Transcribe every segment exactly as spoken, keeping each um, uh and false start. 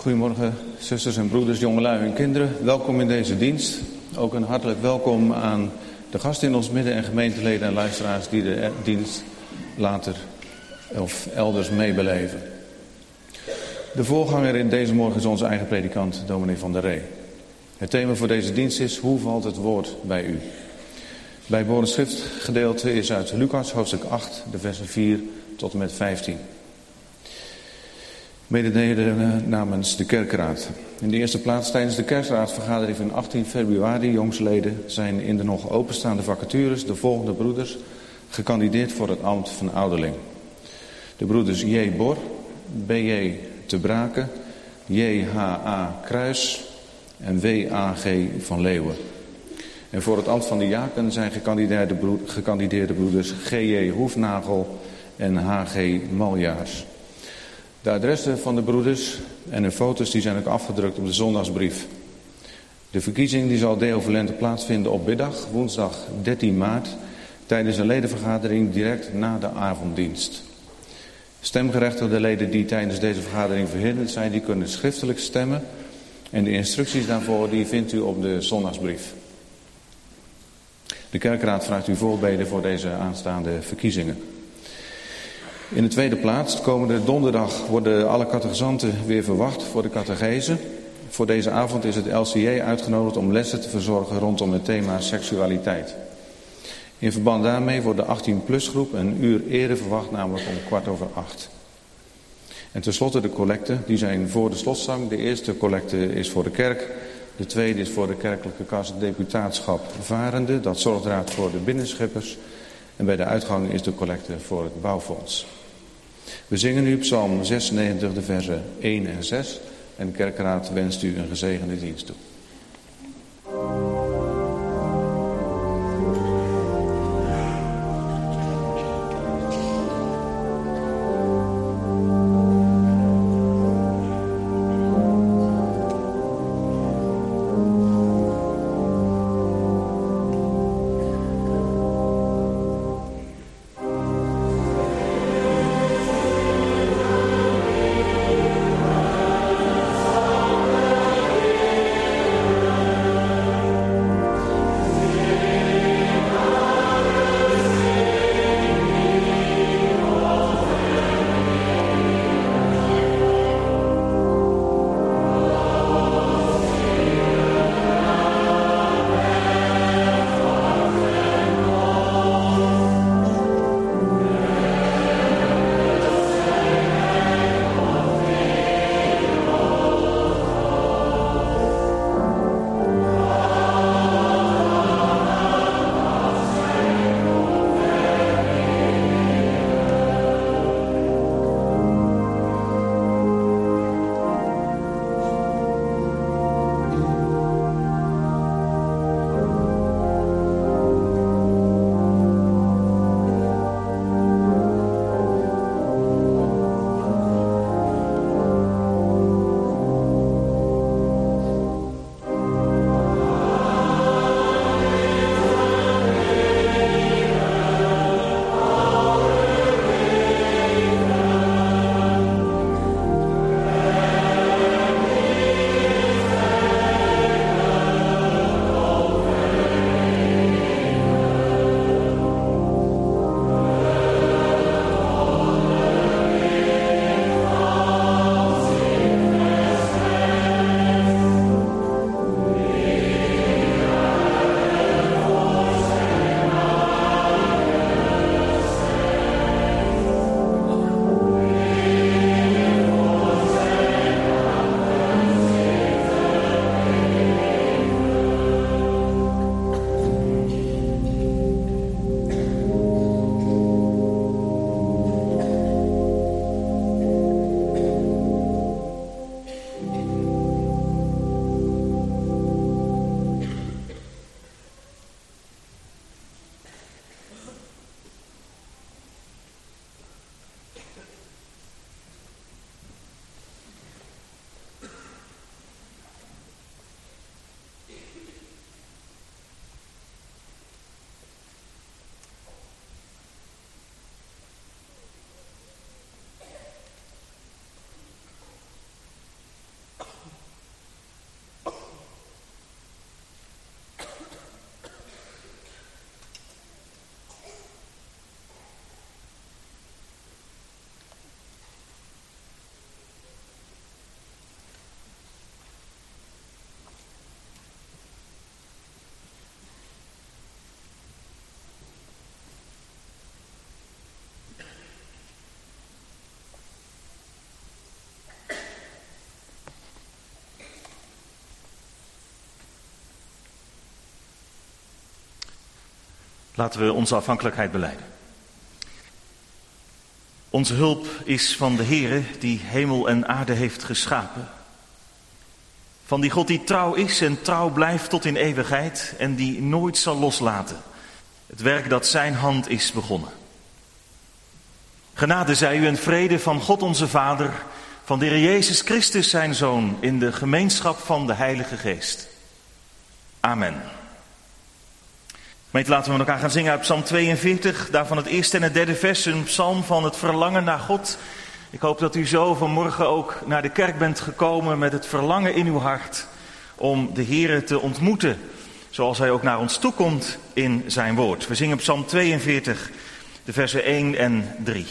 Goedemorgen, zusters en broeders, jongelui en kinderen. Welkom in deze dienst. Ook een hartelijk welkom aan de gasten in ons midden en gemeenteleden en luisteraars die de dienst later of elders meebeleven. De voorganger in deze morgen is onze eigen predikant, dominee Van der Ree. Het thema voor deze dienst is: hoe valt het woord bij u? Bijbehorend schriftgedeelte is uit Lucas, hoofdstuk acht, de versen vier tot en met vijftien. Mededelen namens de kerkraad. In de eerste plaats, tijdens de kerkraadsvergadering van achttien februari, jongsleden, zijn in de nog openstaande vacatures de volgende broeders gekandideerd voor het ambt van ouderling. De broeders J. Bor, B J. Te Braken, J H A. Kruis en W A G. van Leeuwen. En voor het ambt van de diaken zijn gekandideerde, broed, gekandideerde broeders G J. Hoefnagel en H G. Maljaars. De adressen van de broeders en hun foto's die zijn ook afgedrukt op de zondagsbrief. De verkiezing die zal deo volente plaatsvinden op middag, woensdag dertien maart, tijdens een ledenvergadering direct na de avonddienst. Stemgerechtigde leden die tijdens deze vergadering verhinderd zijn, die kunnen schriftelijk stemmen. En de instructies daarvoor die vindt u op de zondagsbrief. De kerkraad vraagt u voorbeden voor deze aanstaande verkiezingen. In de tweede plaats, komende donderdag worden alle catechizanten weer verwacht voor de catechese. Voor deze avond is het L C J uitgenodigd om lessen te verzorgen rondom het thema seksualiteit. In verband daarmee wordt de achttien plus groep een uur eerder verwacht, namelijk om kwart over acht. En tenslotte de collecten, die zijn voor de slotzang. De eerste collecte is voor de kerk, de tweede is voor de kerkelijke kas deputaatschap varende. Dat zorgdraad voor de binnenschippers. En bij de uitgang is de collecte voor het bouwfonds. We zingen nu Psalm zesennegentig, de versen één en zes. En de kerkraad wenst u een gezegende dienst toe. Amen. Laten we onze afhankelijkheid belijden. Onze hulp is van de Heere die hemel en aarde heeft geschapen. Van die God die trouw is en trouw blijft tot in eeuwigheid en die nooit zal loslaten. Het werk dat zijn hand is begonnen. Genade zij u en vrede van God onze Vader, van de Heer Jezus Christus zijn Zoon, in de gemeenschap van de Heilige Geest. Amen. Gemeente, laten we met elkaar gaan zingen uit Psalm tweeënveertig, daarvan het eerste en het derde vers, een psalm van het verlangen naar God. Ik hoop dat u zo vanmorgen ook naar de kerk bent gekomen met het verlangen in uw hart om de Heere te ontmoeten, zoals hij ook naar ons toekomt in zijn woord. We zingen Psalm tweeënveertig, de versen één en drie.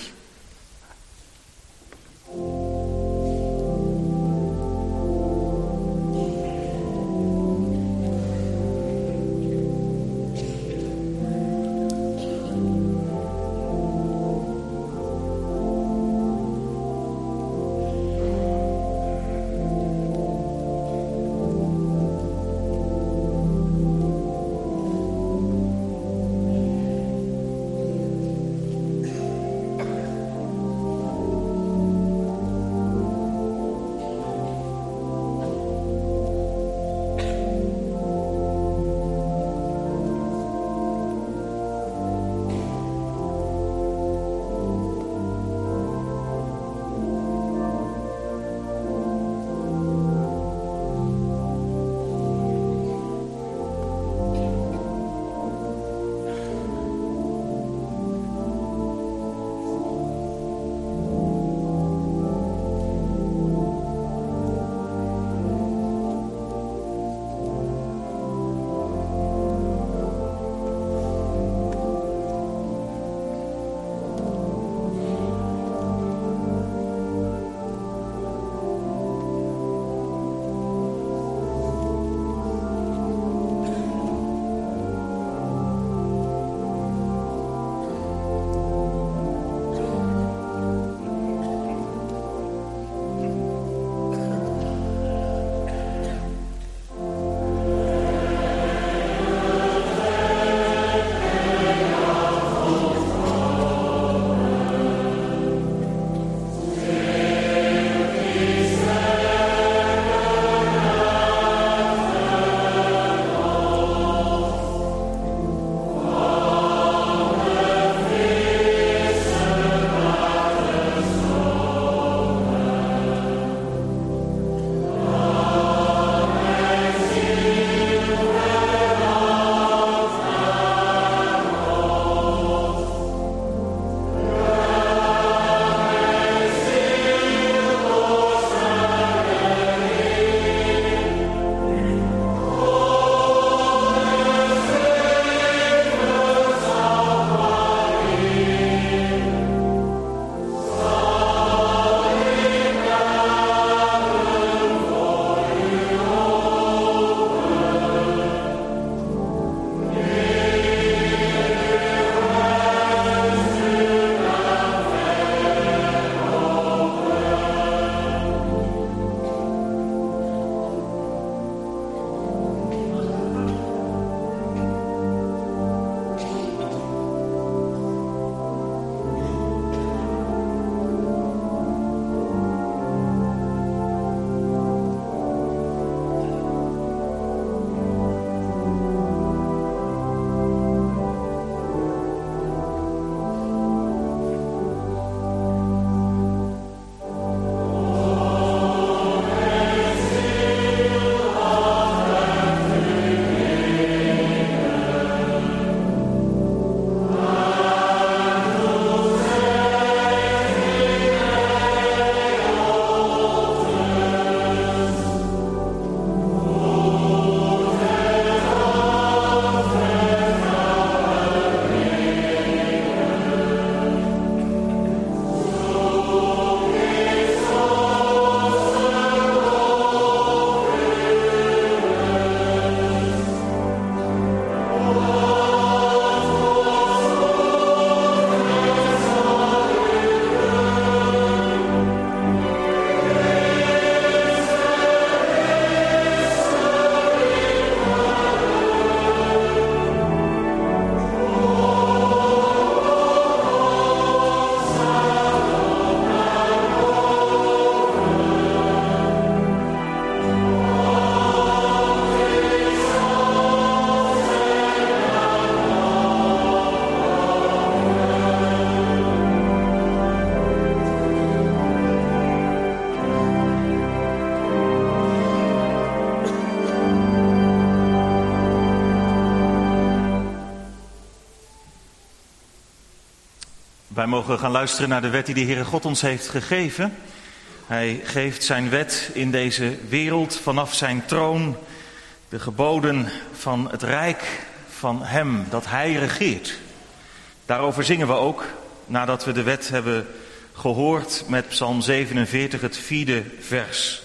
Wij mogen gaan luisteren naar de wet die de Heere God ons heeft gegeven. Hij geeft zijn wet in deze wereld vanaf zijn troon. De geboden van het rijk van hem, dat hij regeert. Daarover zingen we ook, nadat we de wet hebben gehoord met Psalm zevenenveertig, het vierde vers.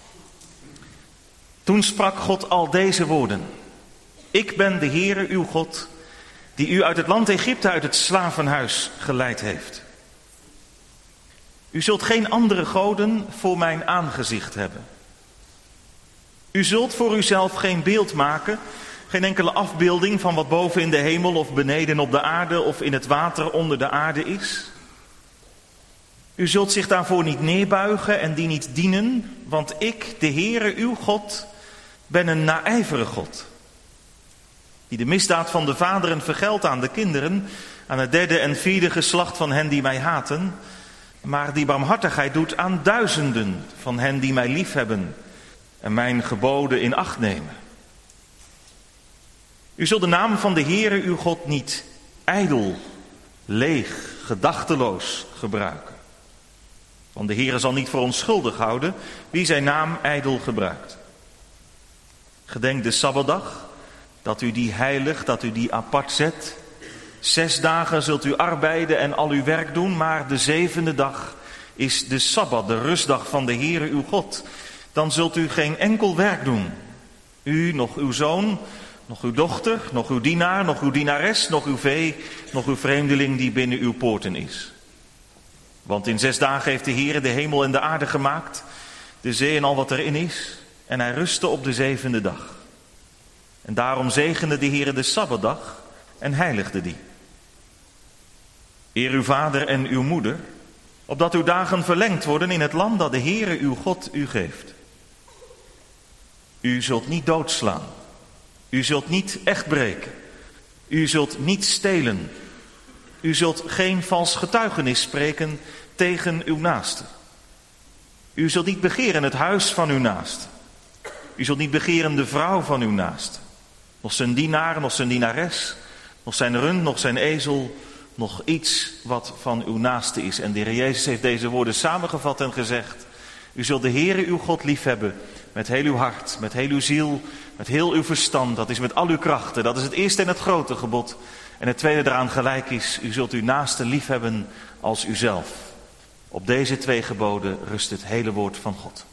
Toen sprak God al deze woorden. Ik ben de Heere uw God, die u uit het land Egypte, uit het slavenhuis geleid heeft. U zult geen andere goden voor mijn aangezicht hebben. U zult voor uzelf geen beeld maken, geen enkele afbeelding van wat boven in de hemel of beneden op de aarde of in het water onder de aarde is. U zult zich daarvoor niet neerbuigen en die niet dienen, want ik, de Heere uw God, ben een naijverig God, die de misdaad van de vaderen vergeldt aan de kinderen, aan het derde en vierde geslacht van hen die mij haten, maar die barmhartigheid doet aan duizenden van hen die mij liefhebben en mijn geboden in acht nemen. U zult de naam van de Heere uw God niet ijdel, leeg, gedachteloos gebruiken. Want de Heere zal niet voor onschuldig houden wie zijn naam ijdel gebruikt. Gedenk de Sabbatdag, dat u die heilig, dat u die apart zet. Zes dagen zult u arbeiden en al uw werk doen, maar de zevende dag is de Sabbat, de rustdag van de Heere uw God. Dan zult u geen enkel werk doen. U, nog uw zoon, nog uw dochter, nog uw dienaar, nog uw dienares, nog uw vee, nog uw vreemdeling die binnen uw poorten is. Want in zes dagen heeft de Heere de hemel en de aarde gemaakt, de zee en al wat erin is, en hij rustte op de zevende dag. En daarom zegende de Heere de Sabbatdag en heiligde die. Eer uw vader en uw moeder, opdat uw dagen verlengd worden in het land dat de Heere uw God u geeft. U zult niet doodslaan. U zult niet echt breken. U zult niet stelen. U zult geen vals getuigenis spreken tegen uw naaste. U zult niet begeren het huis van uw naaste. U zult niet begeren de vrouw van uw naaste. Nog zijn dienaar, nog zijn dienares, nog zijn rund, nog zijn ezel, nog iets wat van uw naaste is. En de Heer Jezus heeft deze woorden samengevat en gezegd: u zult de Heere uw God liefhebben met heel uw hart, met heel uw ziel, met heel uw verstand. Dat is met al uw krachten. Dat is het eerste en het grote gebod. En het tweede eraan gelijk is: u zult uw naaste liefhebben als uzelf. Op deze twee geboden rust het hele woord van God.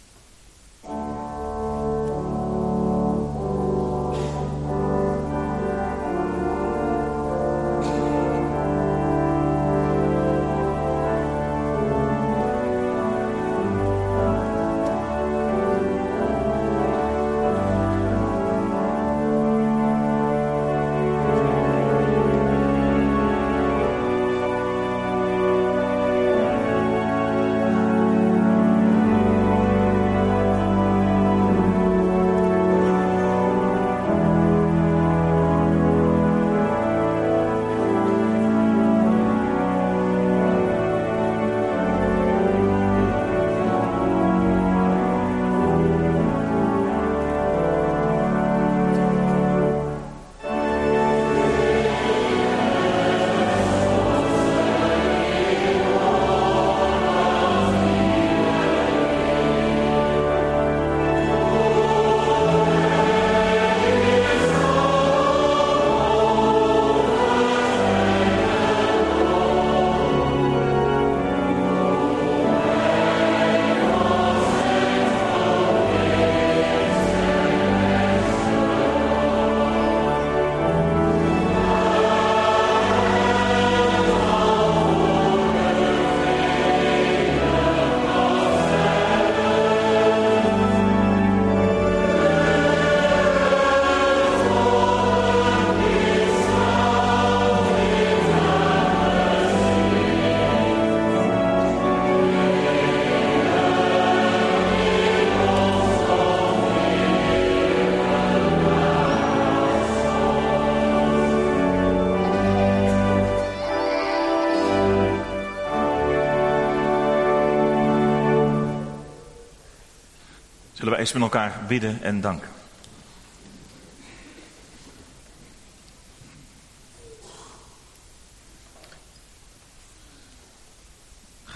Zullen we eens met elkaar bidden en danken.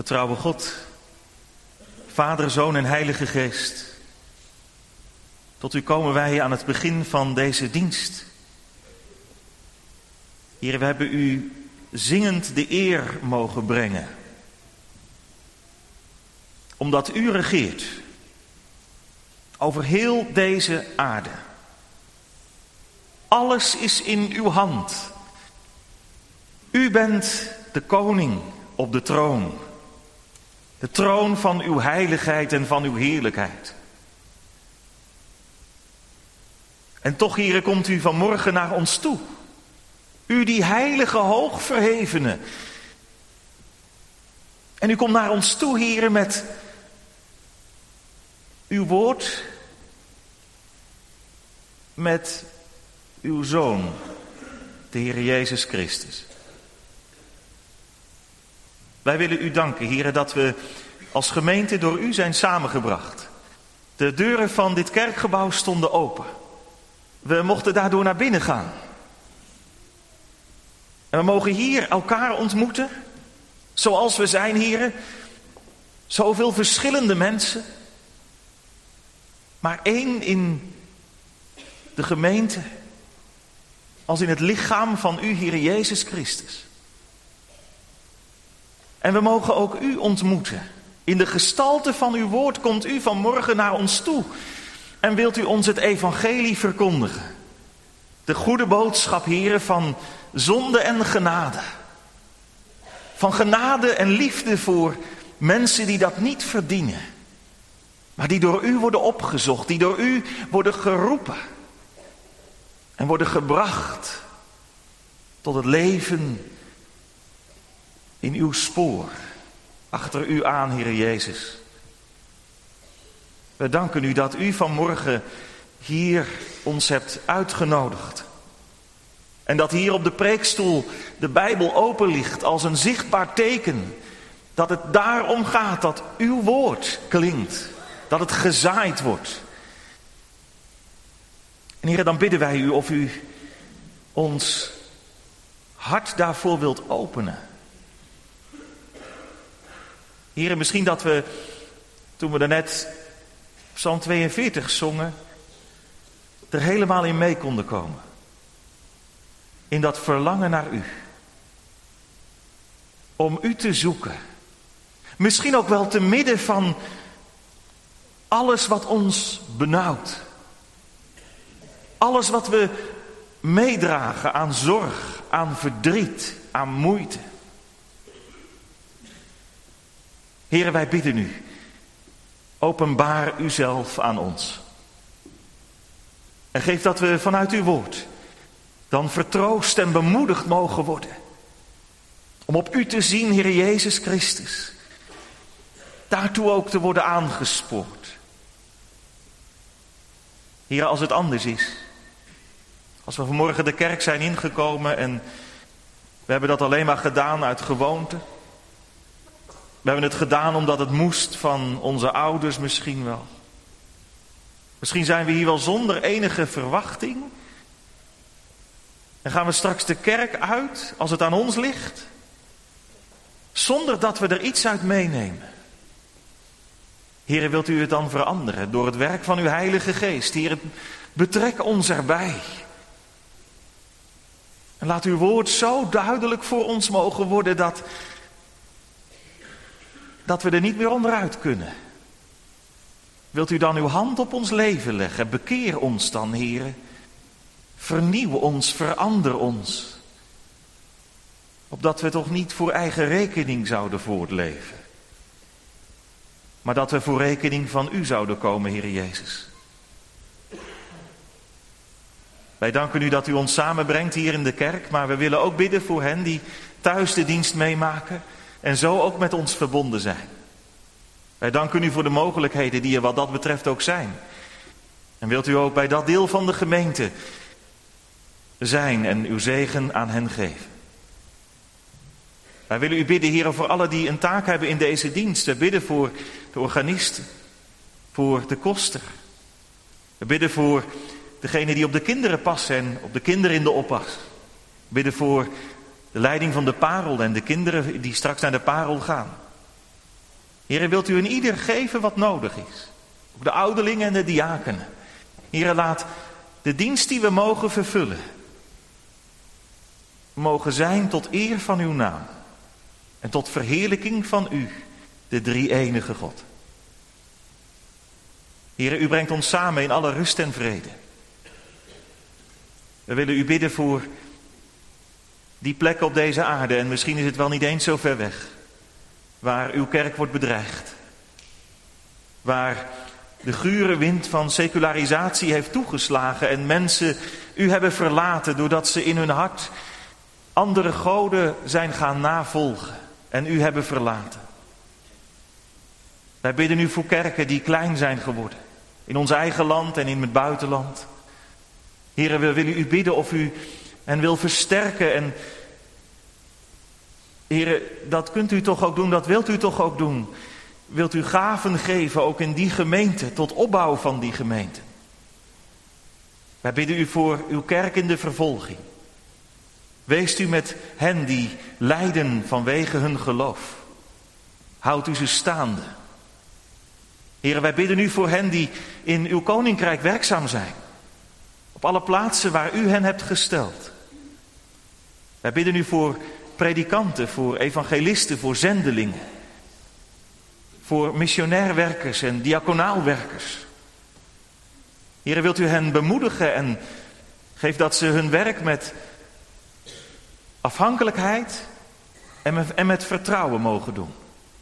Getrouwe God, Vader, Zoon en Heilige Geest. Tot u komen wij aan het begin van deze dienst. Heer, we hebben u zingend de eer mogen brengen. Omdat u regeert over heel deze aarde. Alles is in uw hand. U bent de koning op de troon. De troon van uw heiligheid en van uw heerlijkheid. En toch, Heere, komt u vanmorgen naar ons toe. U die heilige hoogverhevene. En u komt naar ons toe, Heere, met uw woord. Met uw Zoon, de Heer Jezus Christus. Wij willen u danken, Heere, dat we als gemeente door u zijn samengebracht. De deuren van dit kerkgebouw stonden open. We mochten daardoor naar binnen gaan. En we mogen hier elkaar ontmoeten, zoals we zijn, Heere. Zoveel verschillende mensen. Maar één in de gemeente, als in het lichaam van u, Heere Jezus Christus. En we mogen ook u ontmoeten. In de gestalte van uw woord komt u vanmorgen naar ons toe. En wilt u ons het evangelie verkondigen. De goede boodschap, Heere, van zonde en genade. Van genade en liefde voor mensen die dat niet verdienen. Maar die door u worden opgezocht. Die door u worden geroepen. En worden gebracht tot het leven in uw spoor. Achter u aan, Heere Jezus. We danken u dat u vanmorgen hier ons hebt uitgenodigd. En dat hier op de preekstoel de Bijbel open ligt als een zichtbaar teken. Dat het daarom gaat dat uw woord klinkt. Dat het gezaaid wordt. En Heere, dan bidden wij u of u ons hart daarvoor wilt openen. Heere, misschien dat we, toen we daarnet Psalm tweeënveertig zongen, er helemaal in mee konden komen. In dat verlangen naar u. Om u te zoeken. Misschien ook wel te midden van alles wat ons benauwt. Alles wat we meedragen aan zorg, aan verdriet, aan moeite. Heere, wij bidden u. Openbaar uzelf aan ons. En geef dat we vanuit uw woord dan vertroost en bemoedigd mogen worden. Om op u te zien, Heer Jezus Christus. Daartoe ook te worden aangespoord. Heer, als het anders is. Als we vanmorgen de kerk zijn ingekomen en we hebben dat alleen maar gedaan uit gewoonte. We hebben het gedaan omdat het moest van onze ouders misschien wel. Misschien zijn we hier wel zonder enige verwachting. En gaan we straks de kerk uit als het aan ons ligt. Zonder dat we er iets uit meenemen. Heere, wilt u het dan veranderen door het werk van uw Heilige Geest? Heere, betrek ons erbij. En laat uw woord zo duidelijk voor ons mogen worden dat, dat we er niet meer onderuit kunnen. Wilt u dan uw hand op ons leven leggen? Bekeer ons dan, Heere. Vernieuw ons, verander ons. Opdat we toch niet voor eigen rekening zouden voortleven. Maar dat we voor rekening van u zouden komen, Heere Jezus. Wij danken u dat u ons samenbrengt hier in de kerk. Maar we willen ook bidden voor hen die thuis de dienst meemaken. En zo ook met ons verbonden zijn. Wij danken u voor de mogelijkheden die er wat dat betreft ook zijn. En wilt u ook bij dat deel van de gemeente zijn en uw zegen aan hen geven. Wij willen u bidden, Heer, voor allen die een taak hebben in deze dienst. We bidden voor de organisten, voor de koster. We bidden voor degene die op de kinderen passen en op de kinderen in de oppas. We bidden voor de leiding van de parel en de kinderen die straks naar de parel gaan. Heere, wilt u in ieder geven wat nodig is. Ook de ouderlingen en de diakenen. Heere, laat de dienst die we mogen vervullen, mogen zijn tot eer van uw naam. En tot verheerlijking van u, de drie-enige God. Heere, u brengt ons samen in alle rust en vrede. We willen u bidden voor die plekken op deze aarde, en misschien is het wel niet eens zo ver weg, waar uw kerk wordt bedreigd. Waar de gure wind van secularisatie heeft toegeslagen en mensen u hebben verlaten doordat ze in hun hart andere goden zijn gaan navolgen en u hebben verlaten. Wij bidden u voor kerken die klein zijn geworden, in ons eigen land en in het buitenland. Heere, we willen u bidden of u hen wil versterken. En Heere, dat kunt u toch ook doen, dat wilt u toch ook doen. Wilt u gaven geven, ook in die gemeente, tot opbouw van die gemeente. Wij bidden u voor uw kerk in de vervolging. Weest u met hen die lijden vanwege hun geloof. Houdt u ze staande. Heere, wij bidden u voor hen die in uw koninkrijk werkzaam zijn. Op alle plaatsen waar u hen hebt gesteld. Wij bidden u voor predikanten, voor evangelisten, voor zendelingen. Voor missionair werkers en diaconaal werkers. Heere, wilt u hen bemoedigen en geef dat ze hun werk met afhankelijkheid en met, en met vertrouwen mogen doen.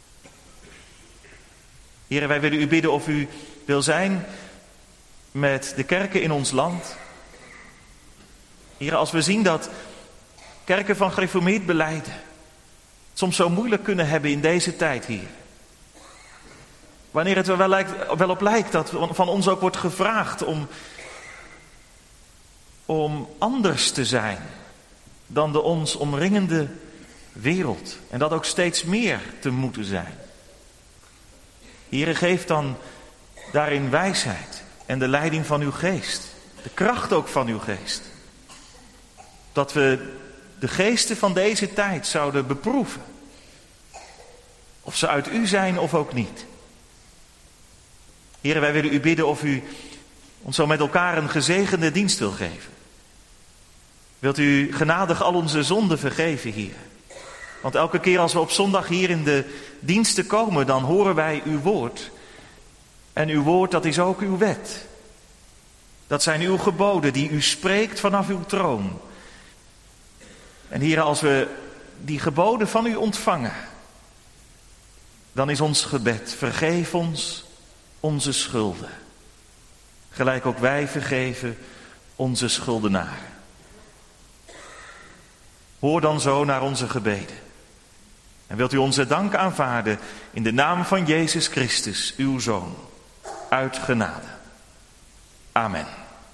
Heere, wij willen u bidden of u wil zijn met de kerken in ons land. Heere, als we zien dat kerken van gereformeerd belijden het soms zo moeilijk kunnen hebben in deze tijd hier. Wanneer het er wel, lijkt, wel op lijkt dat van ons ook wordt gevraagd om, om anders te zijn dan de ons omringende wereld. En dat ook steeds meer te moeten zijn. Heere, geef dan daarin wijsheid en de leiding van uw geest. De kracht ook van uw geest. Dat we de geesten van deze tijd zouden beproeven. Of ze uit u zijn of ook niet. Heere, wij willen u bidden of u ons zo met elkaar een gezegende dienst wil geven. Wilt u genadig al onze zonden vergeven, Heer? Want elke keer als we op zondag hier in de diensten komen, dan horen wij uw woord. En uw woord, dat is ook uw wet. Dat zijn uw geboden die u spreekt vanaf uw troon. En Heer, als we die geboden van u ontvangen, dan is ons gebed: vergeef ons onze schulden. Gelijk ook wij vergeven onze schuldenaren. Hoor dan zo naar onze gebeden. En wilt u onze dank aanvaarden in de naam van Jezus Christus, uw Zoon, uit genade. Amen.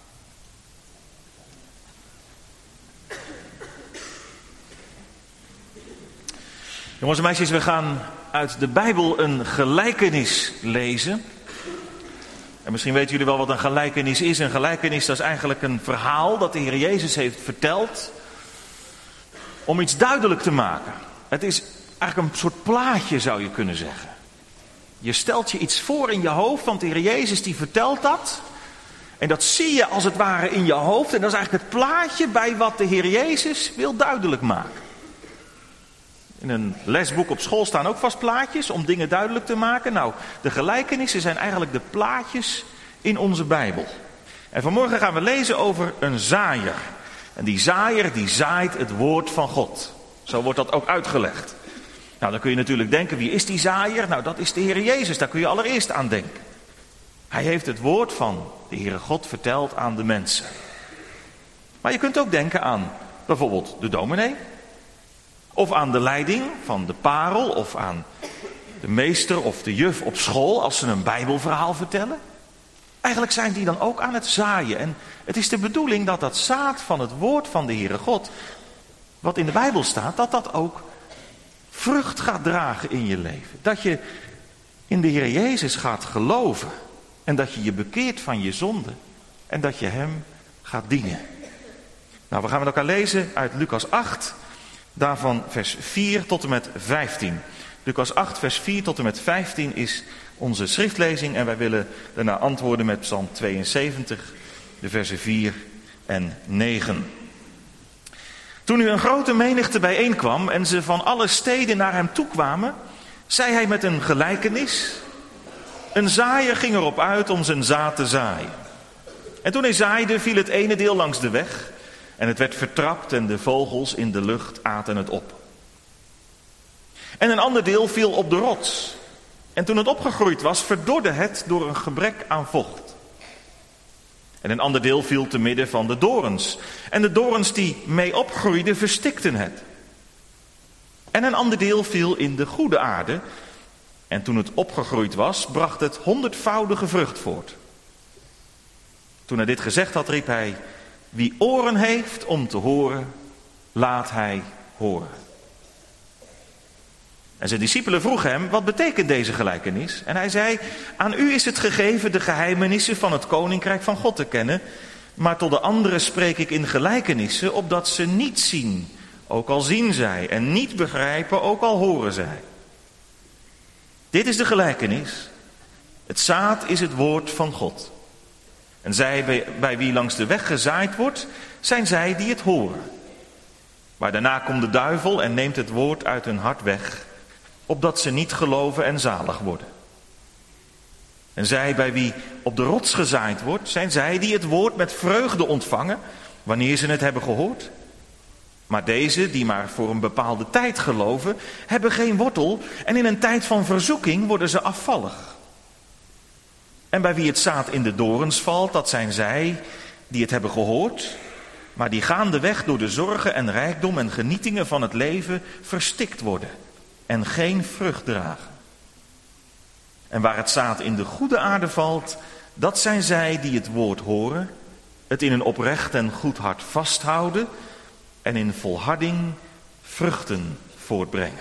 Jongens en meisjes, we gaan uit de Bijbel een gelijkenis lezen. En misschien weten jullie wel wat een gelijkenis is. Een gelijkenis, dat is eigenlijk een verhaal dat de Heer Jezus heeft verteld om iets duidelijk te maken. Het is eigenlijk een soort plaatje, zou je kunnen zeggen. Je stelt je iets voor in je hoofd, want de Heer Jezus die vertelt dat. En dat zie je als het ware in je hoofd. En dat is eigenlijk het plaatje bij wat de Heer Jezus wil duidelijk maken. In een lesboek op school staan ook vast plaatjes om dingen duidelijk te maken. Nou, de gelijkenissen zijn eigenlijk de plaatjes in onze Bijbel. En vanmorgen gaan we lezen over een zaaier. En die zaaier die zaait het woord van God. Zo wordt dat ook uitgelegd. Nou, dan kun je natuurlijk denken, wie is die zaaier? Nou, dat is de Heer Jezus, daar kun je allereerst aan denken. Hij heeft het woord van de Heere God verteld aan de mensen. Maar je kunt ook denken aan bijvoorbeeld de dominee. Of aan de leiding van de parel, of aan de meester of de juf op school als ze een Bijbelverhaal vertellen. Eigenlijk zijn die dan ook aan het zaaien. En het is de bedoeling dat dat zaad van het woord van de Heere God, wat in de Bijbel staat, dat dat ook vrucht gaat dragen in je leven. Dat je in de Heer Jezus gaat geloven. En dat je je bekeert van je zonde. En dat je hem gaat dienen. Nou, we gaan met elkaar lezen uit Lucas acht. Daarvan vers vier tot en met vijftien. Lucas acht, vers vier tot en met vijftien is onze schriftlezing. En wij willen daarna antwoorden met Psalm tweeënzeventig, de versen vier en negen. Toen nu een grote menigte bijeenkwam en ze van alle steden naar hem toekwamen, zei hij met een gelijkenis: een zaaier ging erop uit om zijn zaad te zaaien. En toen hij zaaide, viel het ene deel langs de weg en het werd vertrapt en de vogels in de lucht aten het op. En een ander deel viel op de rots. En toen het opgegroeid was, verdorde het door een gebrek aan vocht. En een ander deel viel te midden van de dorens. En de dorens die mee opgroeiden, verstikten het. En een ander deel viel in de goede aarde. En toen het opgegroeid was, bracht het honderdvoudige vrucht voort. Toen hij dit gezegd had, riep hij: wie oren heeft om te horen, laat hij horen. En zijn discipelen vroegen hem: wat betekent deze gelijkenis? En hij zei: aan u is het gegeven de geheimenissen van het koninkrijk van God te kennen, maar tot de anderen spreek ik in gelijkenissen, opdat ze niet zien, ook al zien zij, en niet begrijpen, ook al horen zij. Dit is de gelijkenis. Het zaad is het woord van God. En zij bij, bij wie langs de weg gezaaid wordt, zijn zij die het horen. Maar daarna komt de duivel en neemt het woord uit hun hart weg, opdat ze niet geloven en zalig worden. En zij bij wie op de rots gezaaid wordt, zijn zij die het woord met vreugde ontvangen, wanneer ze het hebben gehoord. Maar deze, die maar voor een bepaalde tijd geloven, hebben geen wortel en in een tijd van verzoeking worden ze afvallig. En bij wie het zaad in de dorens valt, dat zijn zij die het hebben gehoord, maar die gaandeweg door de zorgen en rijkdom en genietingen van het leven verstikt worden en geen vrucht dragen. En waar het zaad in de goede aarde valt, dat zijn zij die het woord horen, het in een oprecht en goed hart vasthouden en in volharding vruchten voortbrengen.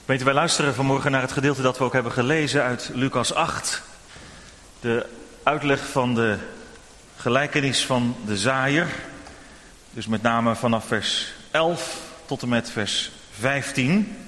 Weet u, wij luisteren vanmorgen naar het gedeelte dat we ook hebben gelezen uit Lucas acht. De uitleg van de gelijkenis van de zaaier. Dus met name vanaf vers elf tot en met vers vijftien.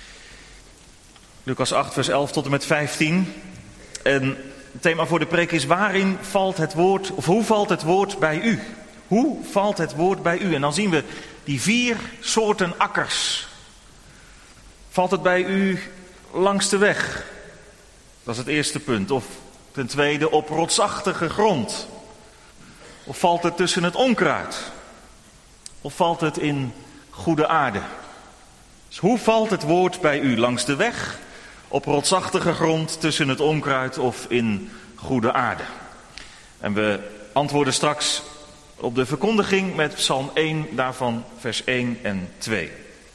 Lucas acht, vers elf tot en met vijftien. En het thema voor de preek is: waarin valt het woord, of hoe valt het woord bij u? Hoe valt het woord bij u? En dan zien we die vier soorten akkers. Valt het bij u langs de weg? Dat is het eerste punt. Of ten tweede op rotsachtige grond. Of valt het tussen het onkruid? Of valt het in goede aarde? Dus hoe valt het woord bij u? Langs de weg, op rotsachtige grond, tussen het onkruid of in goede aarde? En we antwoorden straks op de verkondiging met Psalm één, daarvan vers één en twee.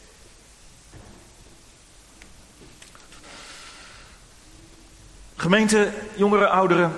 Gemeente, jongeren, ouderen.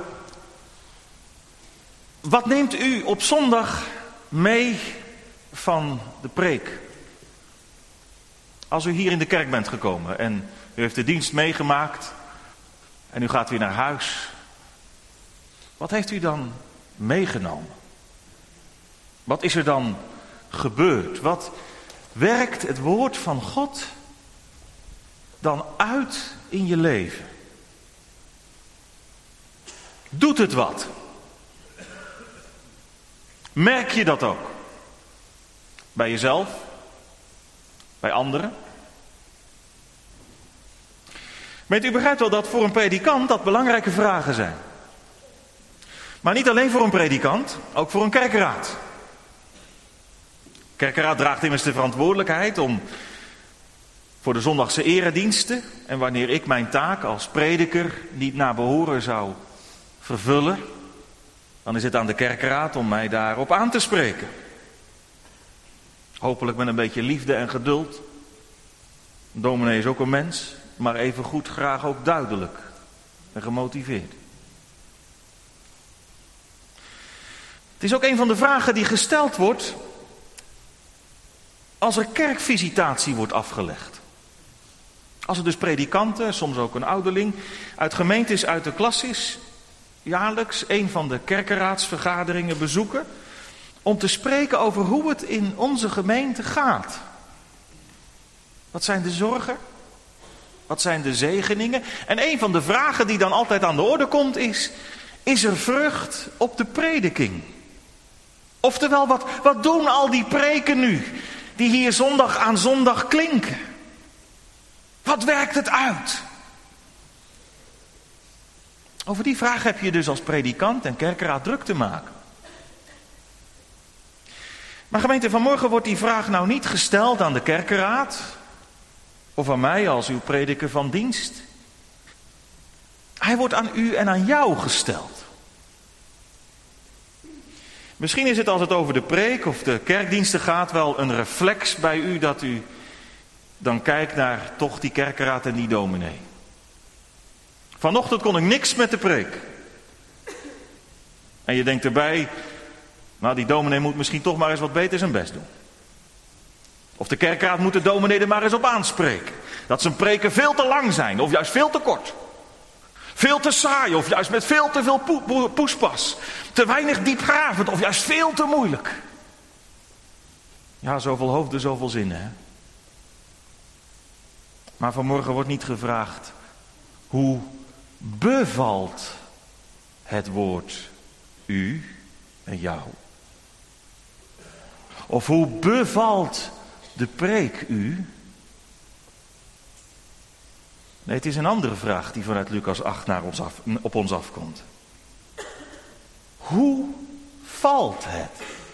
Wat neemt u op zondag mee van de preek? Als u hier in de kerk bent gekomen en u heeft de dienst meegemaakt en u gaat weer naar huis. Wat heeft u dan meegenomen? Wat is er dan gebeurd? Wat werkt het woord van God dan uit in je leven? Doet het wat? Merk je dat ook? Bij jezelf? Bij anderen? Weet u, begrijpt wel dat voor een predikant dat belangrijke vragen zijn. Maar niet alleen voor een predikant, ook voor een kerkenraad. Kerkenraad draagt immers de verantwoordelijkheid om voor de zondagse erediensten. En wanneer ik mijn taak als prediker niet naar behoren zou vervullen, dan is het aan de kerkenraad om mij daarop aan te spreken. Hopelijk met een beetje liefde en geduld. Een dominee is ook een mens, maar evengoed graag ook duidelijk en gemotiveerd. Het is ook een van de vragen die gesteld wordt als er kerkvisitatie wordt afgelegd. Als er dus predikanten, soms ook een ouderling, uit gemeentes uit de klasses jaarlijks een van de kerkenraadsvergaderingen bezoeken om te spreken over hoe het in onze gemeente gaat. Wat zijn de zorgen? Wat zijn de zegeningen? En een van de vragen die dan altijd aan de orde komt is: is er vrucht op de prediking? Oftewel, wat, wat doen al die preken nu die hier zondag aan zondag klinken? Wat werkt het uit? Over die vraag heb je dus als predikant en kerkenraad druk te maken. Maar gemeente, vanmorgen wordt die vraag nou niet gesteld aan de kerkenraad of aan mij als uw prediker van dienst. Hij wordt aan u en aan jou gesteld. Misschien is het als het over de preek of de kerkdiensten gaat wel een reflex bij u dat u dan kijkt naar toch die kerkenraad en die dominee. Vanochtend kon ik niks met de preek. En je denkt erbij, nou die dominee moet misschien toch maar eens wat beter zijn best doen. Of de kerkraad moet de dominee er maar eens op aanspreken. Dat zijn preken veel te lang zijn of juist veel te kort. Veel te saai of juist met veel te veel poe- poespas. Te weinig diepgravend of juist veel te moeilijk. Ja, zoveel hoofden, zoveel zinnen, hè. Maar vanmorgen wordt niet gevraagd: hoe bevalt het woord u en jou? Of hoe bevalt de preek u? Nee, het is een andere vraag die vanuit Lucas acht naar ons af, op ons afkomt. Hoe valt het?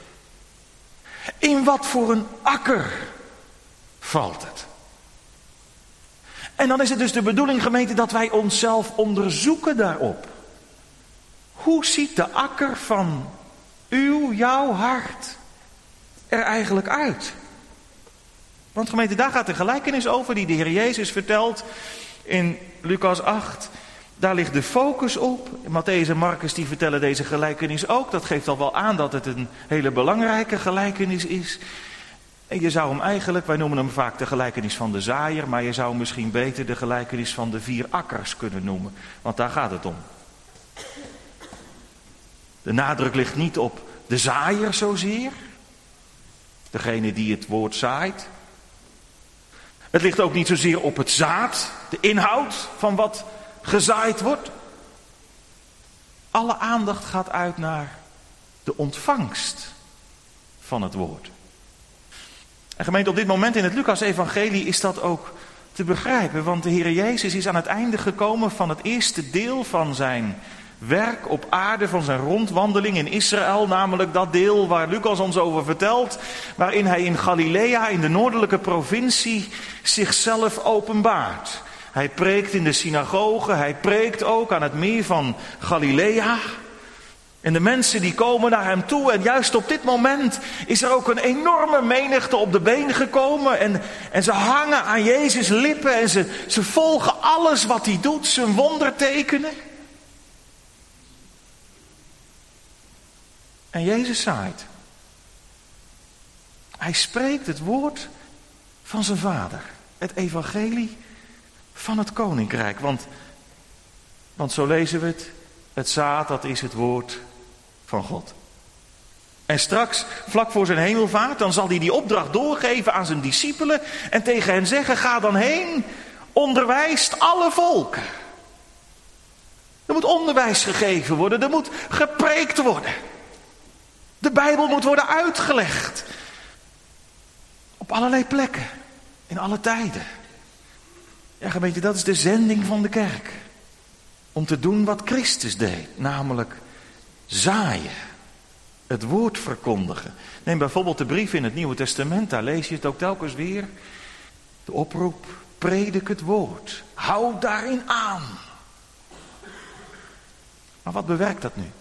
In wat voor een akker valt het? En dan is het dus de bedoeling, gemeente, dat wij onszelf onderzoeken daarop. Hoe ziet de akker van uw, jouw hart er eigenlijk uit? Want gemeente, daar gaat de gelijkenis over die de Heer Jezus vertelt in Lucas acht. Daar ligt de focus op. Matthäus en Marcus die vertellen deze gelijkenis ook. Dat geeft al wel aan dat het een hele belangrijke gelijkenis is. En je zou hem eigenlijk, wij noemen hem vaak de gelijkenis van de zaaier, maar je zou hem misschien beter de gelijkenis van de vier akkers kunnen noemen. Want daar gaat het om. De nadruk ligt niet op de zaaier zozeer, degene die het woord zaait. Het ligt ook niet zozeer op het zaad, de inhoud van wat gezaaid wordt. Alle aandacht gaat uit naar de ontvangst van het woord. En gemeente, op dit moment in het Lucas-evangelie is dat ook te begrijpen. Want de Heer Jezus is aan het einde gekomen van het eerste deel van zijn werk op aarde, van zijn rondwandeling in Israël. Namelijk dat deel waar Lucas ons over vertelt. Waarin hij in Galilea, in de noordelijke provincie, zichzelf openbaart. Hij preekt in de synagoge, hij preekt ook aan het meer van Galilea. En de mensen die komen naar hem toe. En juist op dit moment is er ook een enorme menigte op de been gekomen. En, en ze hangen aan Jezus' lippen. En ze, ze volgen alles wat hij doet. Zijn wondertekenen. En Jezus zaait. Hij spreekt het woord van zijn vader. Het evangelie van het koninkrijk. Want, want zo lezen we het. Het zaad, dat is het woord van God. En straks, vlak voor zijn hemelvaart, dan zal hij die opdracht doorgeven aan zijn discipelen. En tegen hen zeggen, ga dan heen, onderwijst alle volken. Er moet onderwijs gegeven worden, er moet gepreekt worden. De Bijbel moet worden uitgelegd. Op allerlei plekken, in alle tijden. Ja, gemeente, dat is de zending van de kerk. Om te doen wat Christus deed, namelijk zaaien. Het woord verkondigen. Neem bijvoorbeeld de brief in het Nieuwe Testament, daar lees je het ook telkens weer. De oproep, predik het woord. Hou daarin aan. Maar wat bewerkt dat nu?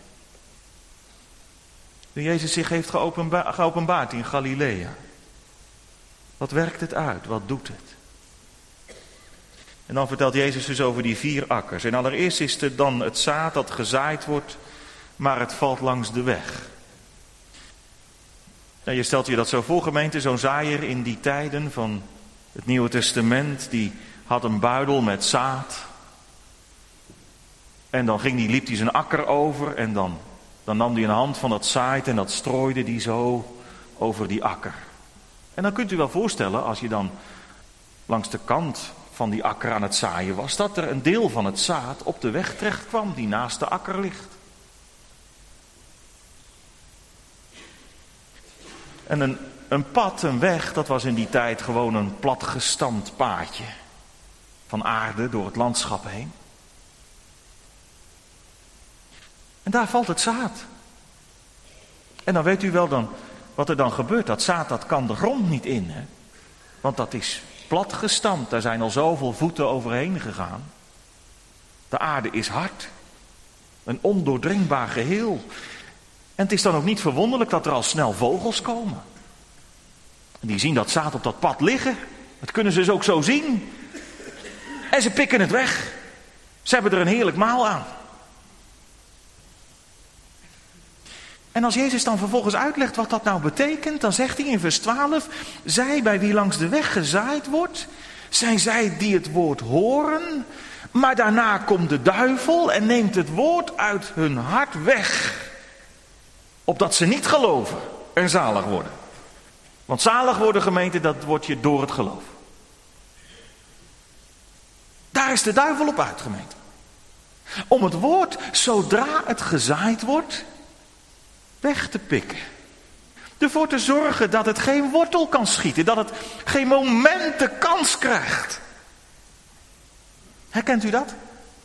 Toen Jezus zich heeft geopenba- geopenbaard in Galilea. Wat werkt het uit? Wat doet het? En dan vertelt Jezus dus over die vier akkers. En allereerst is er dan het zaad dat gezaaid wordt, maar het valt langs de weg. En je stelt je dat zo voor, gemeente, zo'n zaaier in die tijden van het Nieuwe Testament, die had een buidel met zaad. En dan ging die, liep hij zijn akker over en dan, dan nam hij een hand van dat zaad en dat strooide hij zo over die akker. En dan kunt u wel voorstellen, als je dan langs de kant van die akker aan het zaaien was, dat er een deel van het zaad op de weg terecht kwam die naast de akker ligt. En een, een pad, een weg, dat was in die tijd gewoon een platgestampt paadje van aarde door het landschap heen. En daar valt het zaad. En dan weet u wel dan wat er dan gebeurt. Dat zaad, dat kan de grond niet in, hè? Want dat is platgestampt, daar zijn al zoveel voeten overheen gegaan. De aarde is hard. Een ondoordringbaar geheel. En het is dan ook niet verwonderlijk dat er al snel vogels komen. En die zien dat zaad op dat pad liggen. Dat kunnen ze dus ook zo zien. En ze pikken het weg. Ze hebben er een heerlijk maal aan. En als Jezus dan vervolgens uitlegt wat dat nou betekent, dan zegt hij in vers twaalf, zij bij wie langs de weg gezaaid wordt, zijn zij die het woord horen, maar daarna komt de duivel en neemt het woord uit hun hart weg, opdat ze niet geloven en zalig worden. Want zalig worden, gemeente, dat word je door het geloof. Daar is de duivel op uit, gemeente. Om het woord, zodra het gezaaid wordt, weg te pikken. Ervoor te zorgen dat het geen wortel kan schieten. Dat het geen moment de kans krijgt. Herkent u dat?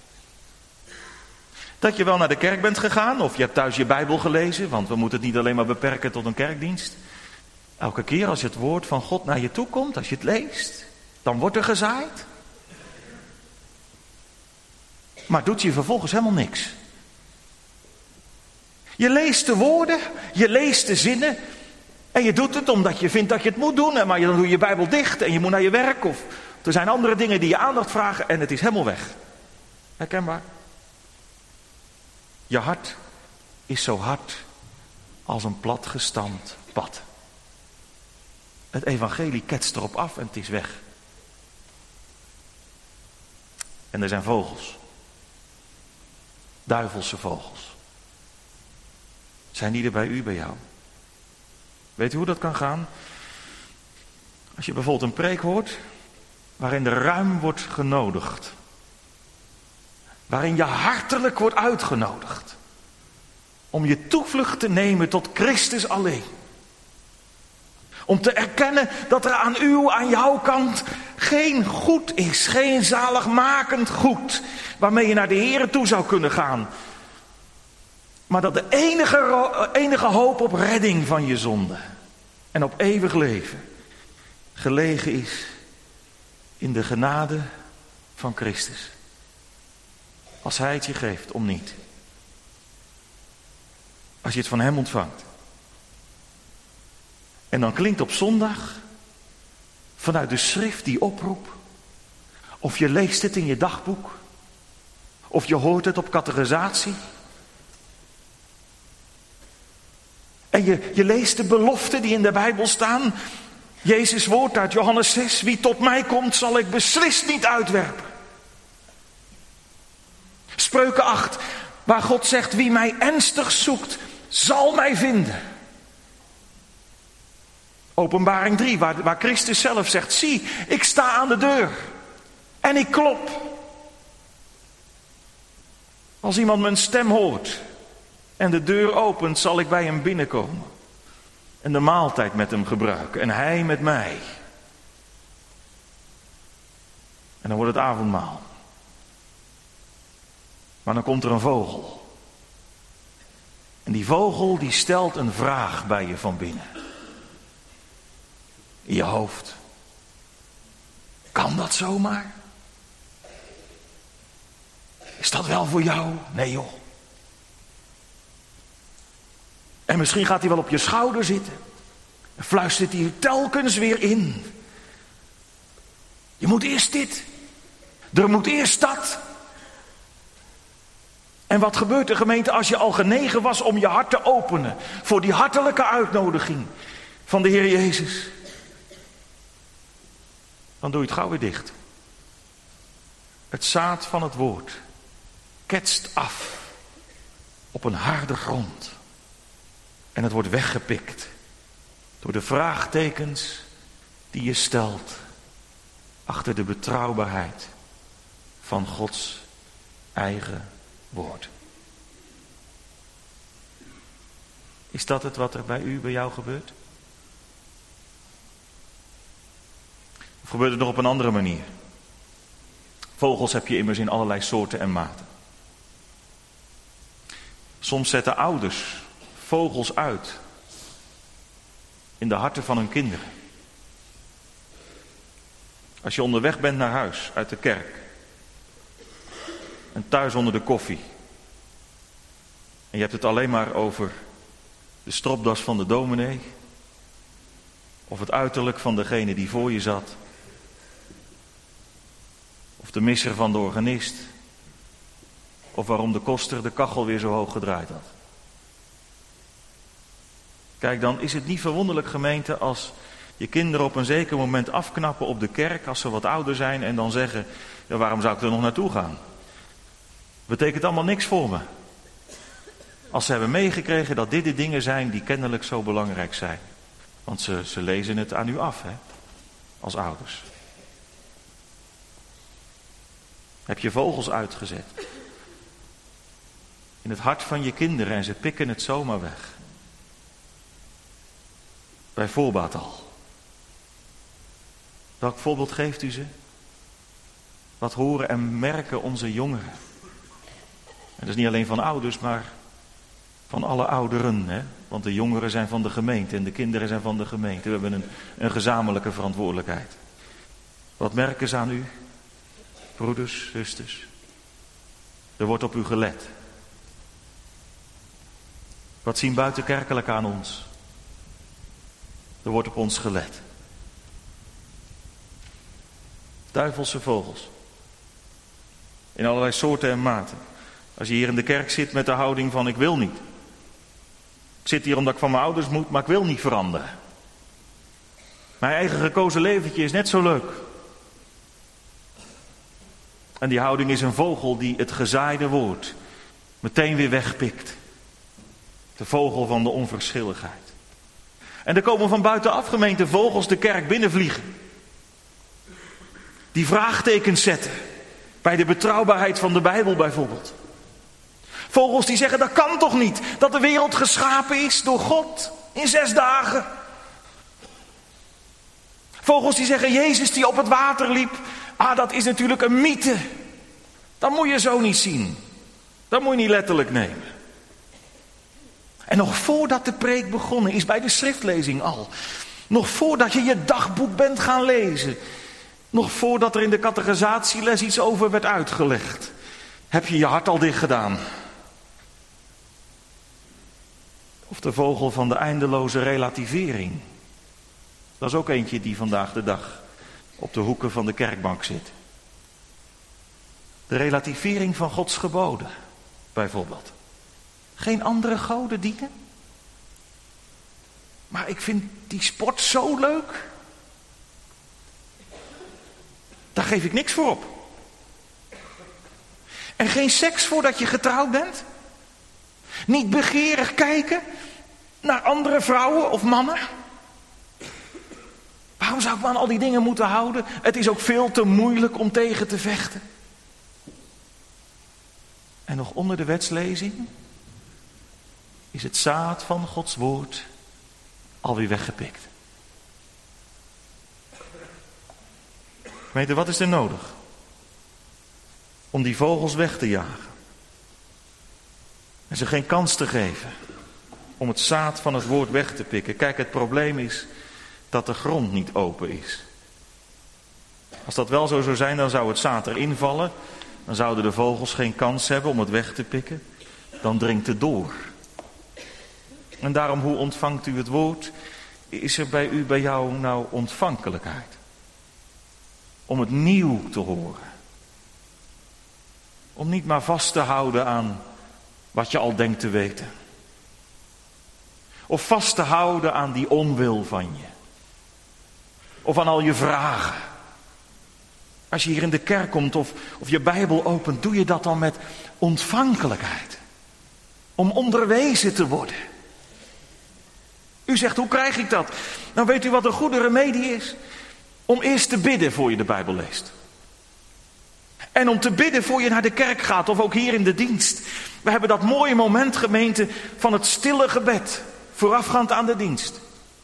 Dat je wel naar de kerk bent gegaan. Of je hebt thuis je Bijbel gelezen. Want we moeten het niet alleen maar beperken tot een kerkdienst. Elke keer als het woord van God naar je toe komt. Als je het leest. Dan wordt er gezaaid. Maar doet je vervolgens helemaal niks. Je leest de woorden, je leest de zinnen en je doet het omdat je vindt dat je het moet doen. Maar dan doe je je Bijbel dicht en je moet naar je werk of er zijn andere dingen die je aandacht vragen en het is helemaal weg. Herkenbaar? Je hart is zo hard als een platgestampt pad. Het evangelie ketst erop af en het is weg. En er zijn vogels. Duivelse vogels. Zijn die er bij u, bij jou? Weet u hoe dat kan gaan? Als je bijvoorbeeld een preek hoort waarin er ruim wordt genodigd. Waarin je hartelijk wordt uitgenodigd. Om je toevlucht te nemen tot Christus alleen. Om te erkennen dat er aan uw, aan jouw kant geen goed is. Geen zaligmakend goed. Waarmee je naar de Here toe zou kunnen gaan. Maar dat de enige, enige hoop op redding van je zonde. En op eeuwig leven. Gelegen is in de genade van Christus. Als hij het je geeft, om niet. Als je het van hem ontvangt. En dan klinkt op zondag vanuit de schrift die oproep. Of je leest het in je dagboek. Of je hoort het op catechisatie. En je, je leest de beloften die in de Bijbel staan. Jezus' woord uit Johannes zes. Wie tot mij komt zal ik beslist niet uitwerpen. Spreuken acht. Waar God zegt wie mij ernstig zoekt zal mij vinden. Openbaring drie, waar, waar Christus zelf zegt, zie, ik sta aan de deur en ik klop. Als iemand mijn stem hoort en de deur opent, zal ik bij hem binnenkomen. En de maaltijd met hem gebruiken en hij met mij. En dan wordt het avondmaal. Maar dan komt er een vogel. En die vogel die stelt een vraag bij je van binnen. In je hoofd. Kan dat zomaar? Is dat wel voor jou? Nee joh. En misschien gaat hij wel op je schouder zitten. En fluistert hij telkens weer in. Je moet eerst dit. Er moet eerst dat. En wat gebeurt er, gemeente, als je al genegen was om je hart te openen voor die hartelijke uitnodiging van de Heer Jezus? Dan doe je het gauw weer dicht. Het zaad van het woord ketst af op een harde grond. En het wordt weggepikt door de vraagtekens die je stelt achter de betrouwbaarheid van Gods eigen woord. Is dat het wat er bij u, bij jou gebeurt? Of gebeurt het nog op een andere manier? Vogels heb je immers in allerlei soorten en maten. Soms zetten ouders vogels uit in de harten van hun kinderen. Als je onderweg bent naar huis uit de kerk en thuis onder de koffie en je hebt het alleen maar over de stropdas van de dominee of het uiterlijk van degene die voor je zat of de misser van de organist of waarom de koster de kachel weer zo hoog gedraaid had. Kijk, dan is het niet verwonderlijk, gemeente, als je kinderen op een zeker moment afknappen op de kerk als ze wat ouder zijn en dan zeggen, ja, waarom zou ik er nog naartoe gaan? Betekent allemaal niks voor me. Als ze hebben meegekregen dat dit de dingen zijn die kennelijk zo belangrijk zijn. Want ze, ze lezen het aan u af, hè, als ouders. Heb je vogels uitgezet in het hart van je kinderen en ze pikken het zomaar weg. Bij voorbaat al. Welk voorbeeld geeft u ze? Wat horen en merken onze jongeren? En dat is niet alleen van ouders, maar van alle ouderen. Hè? Want de jongeren zijn van de gemeente en de kinderen zijn van de gemeente. We hebben een, een gezamenlijke verantwoordelijkheid. Wat merken ze aan u? Broeders, zusters. Er wordt op u gelet. Wat zien buitenkerkelijk aan ons? Er wordt op ons gelet. Duivelse vogels. In allerlei soorten en maten. Als je hier in de kerk zit met de houding van ik wil niet. Ik zit hier omdat ik van mijn ouders moet, maar ik wil niet veranderen. Mijn eigen gekozen leventje is net zo leuk. En die houding is een vogel die het gezaaide woord meteen weer wegpikt. De vogel van de onverschilligheid. En er komen van buitenaf gemeente vogels de kerk binnenvliegen. Die vraagtekens zetten. Bij de betrouwbaarheid van de Bijbel bijvoorbeeld. Vogels die zeggen, dat kan toch niet? Dat de wereld geschapen is door God in zes dagen. Vogels die zeggen, Jezus die op het water liep. Ah, dat is natuurlijk een mythe. Dat moet je zo niet zien. Dat moet je niet letterlijk nemen. En nog voordat de preek begonnen is, bij de schriftlezing al. Nog voordat je je dagboek bent gaan lezen. Nog voordat er in de catechisatieles iets over werd uitgelegd. Heb je je hart al dicht gedaan. Of de vogel van de eindeloze relativering. Dat is ook eentje die vandaag de dag op de hoeken van de kerkbank zit. De relativering van Gods geboden, bijvoorbeeld. Geen andere goden dienen. Maar ik vind die sport zo leuk. Daar geef ik niks voor op. En geen seks voordat je getrouwd bent. Niet begeerig kijken naar andere vrouwen of mannen. Waarom zou ik me aan al die dingen moeten houden? Het is ook veel te moeilijk om tegen te vechten. En nog onder de wetslezing is het zaad van Gods woord alweer weggepikt. Weet je, wat is er nodig? Om die vogels weg te jagen. En ze geen kans te geven om het zaad van het woord weg te pikken. Kijk, het probleem is dat de grond niet open is. Als dat wel zo zou zijn, dan zou het zaad erin vallen. Dan zouden de vogels geen kans hebben om het weg te pikken. Dan dringt het door. En daarom, hoe ontvangt u het woord? Is er bij u, bij jou nou ontvankelijkheid? Om het nieuw te horen. Om niet maar vast te houden aan wat je al denkt te weten. Of vast te houden aan die onwil van je. Of aan al je vragen. Als je hier in de kerk komt of, of je Bijbel opent, doe je dat dan met ontvankelijkheid. Om onderwezen te worden. U zegt, hoe krijg ik dat? Nou, weet u wat een goede remedie is? Om eerst te bidden voor je de Bijbel leest. En om te bidden voor je naar de kerk gaat of ook hier in de dienst. We hebben dat mooie moment, gemeente, van het stille gebed. Voorafgaand aan de dienst.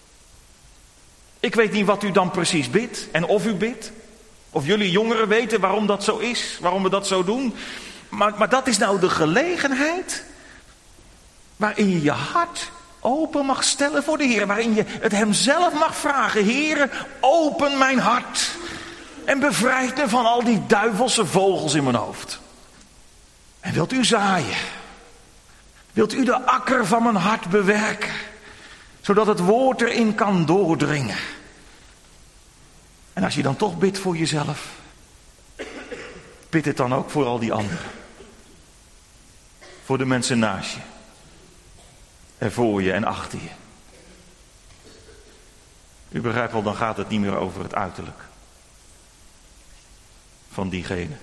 Ik weet niet wat u dan precies bidt en of u bidt. Of jullie jongeren weten waarom dat zo is, waarom we dat zo doen. Maar, maar dat is nou de gelegenheid waarin je je hart open mag stellen voor de Heer. Waarin je het hem zelf mag vragen. Heere, open mijn hart. En bevrijd me van al die duivelse vogels in mijn hoofd. En wilt u zaaien? Wilt u de akker van mijn hart bewerken? Zodat het woord erin kan doordringen. En als je dan toch bidt voor jezelf, bid het dan ook voor al die anderen. Voor de mensen naast je. En voor je en achter je. U begrijpt wel, dan gaat het niet meer over het uiterlijk. Van diegene.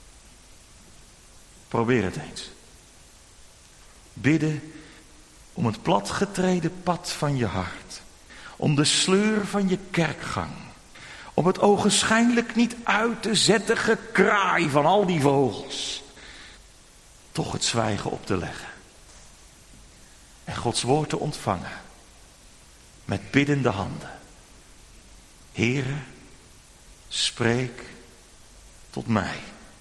Probeer het eens. Bidden om het platgetreden pad van je hart. Om de sleur van je kerkgang. Om het ogenschijnlijk niet uit te zetten gekraai van al die vogels. Toch het zwijgen op te leggen. En Gods woord te ontvangen. Met biddende handen. Heere, spreek tot mij.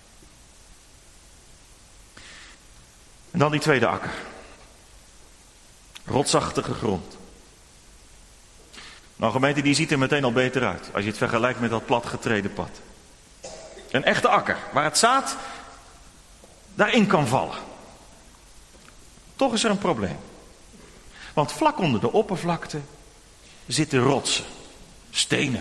En dan die tweede akker. Rotsachtige grond. Nou, gemeente, die ziet er meteen al beter uit. Als je het vergelijkt met dat platgetreden pad. Een echte akker, waar het zaad daarin kan vallen. Toch is er een probleem. Want vlak onder de oppervlakte zitten rotsen, stenen.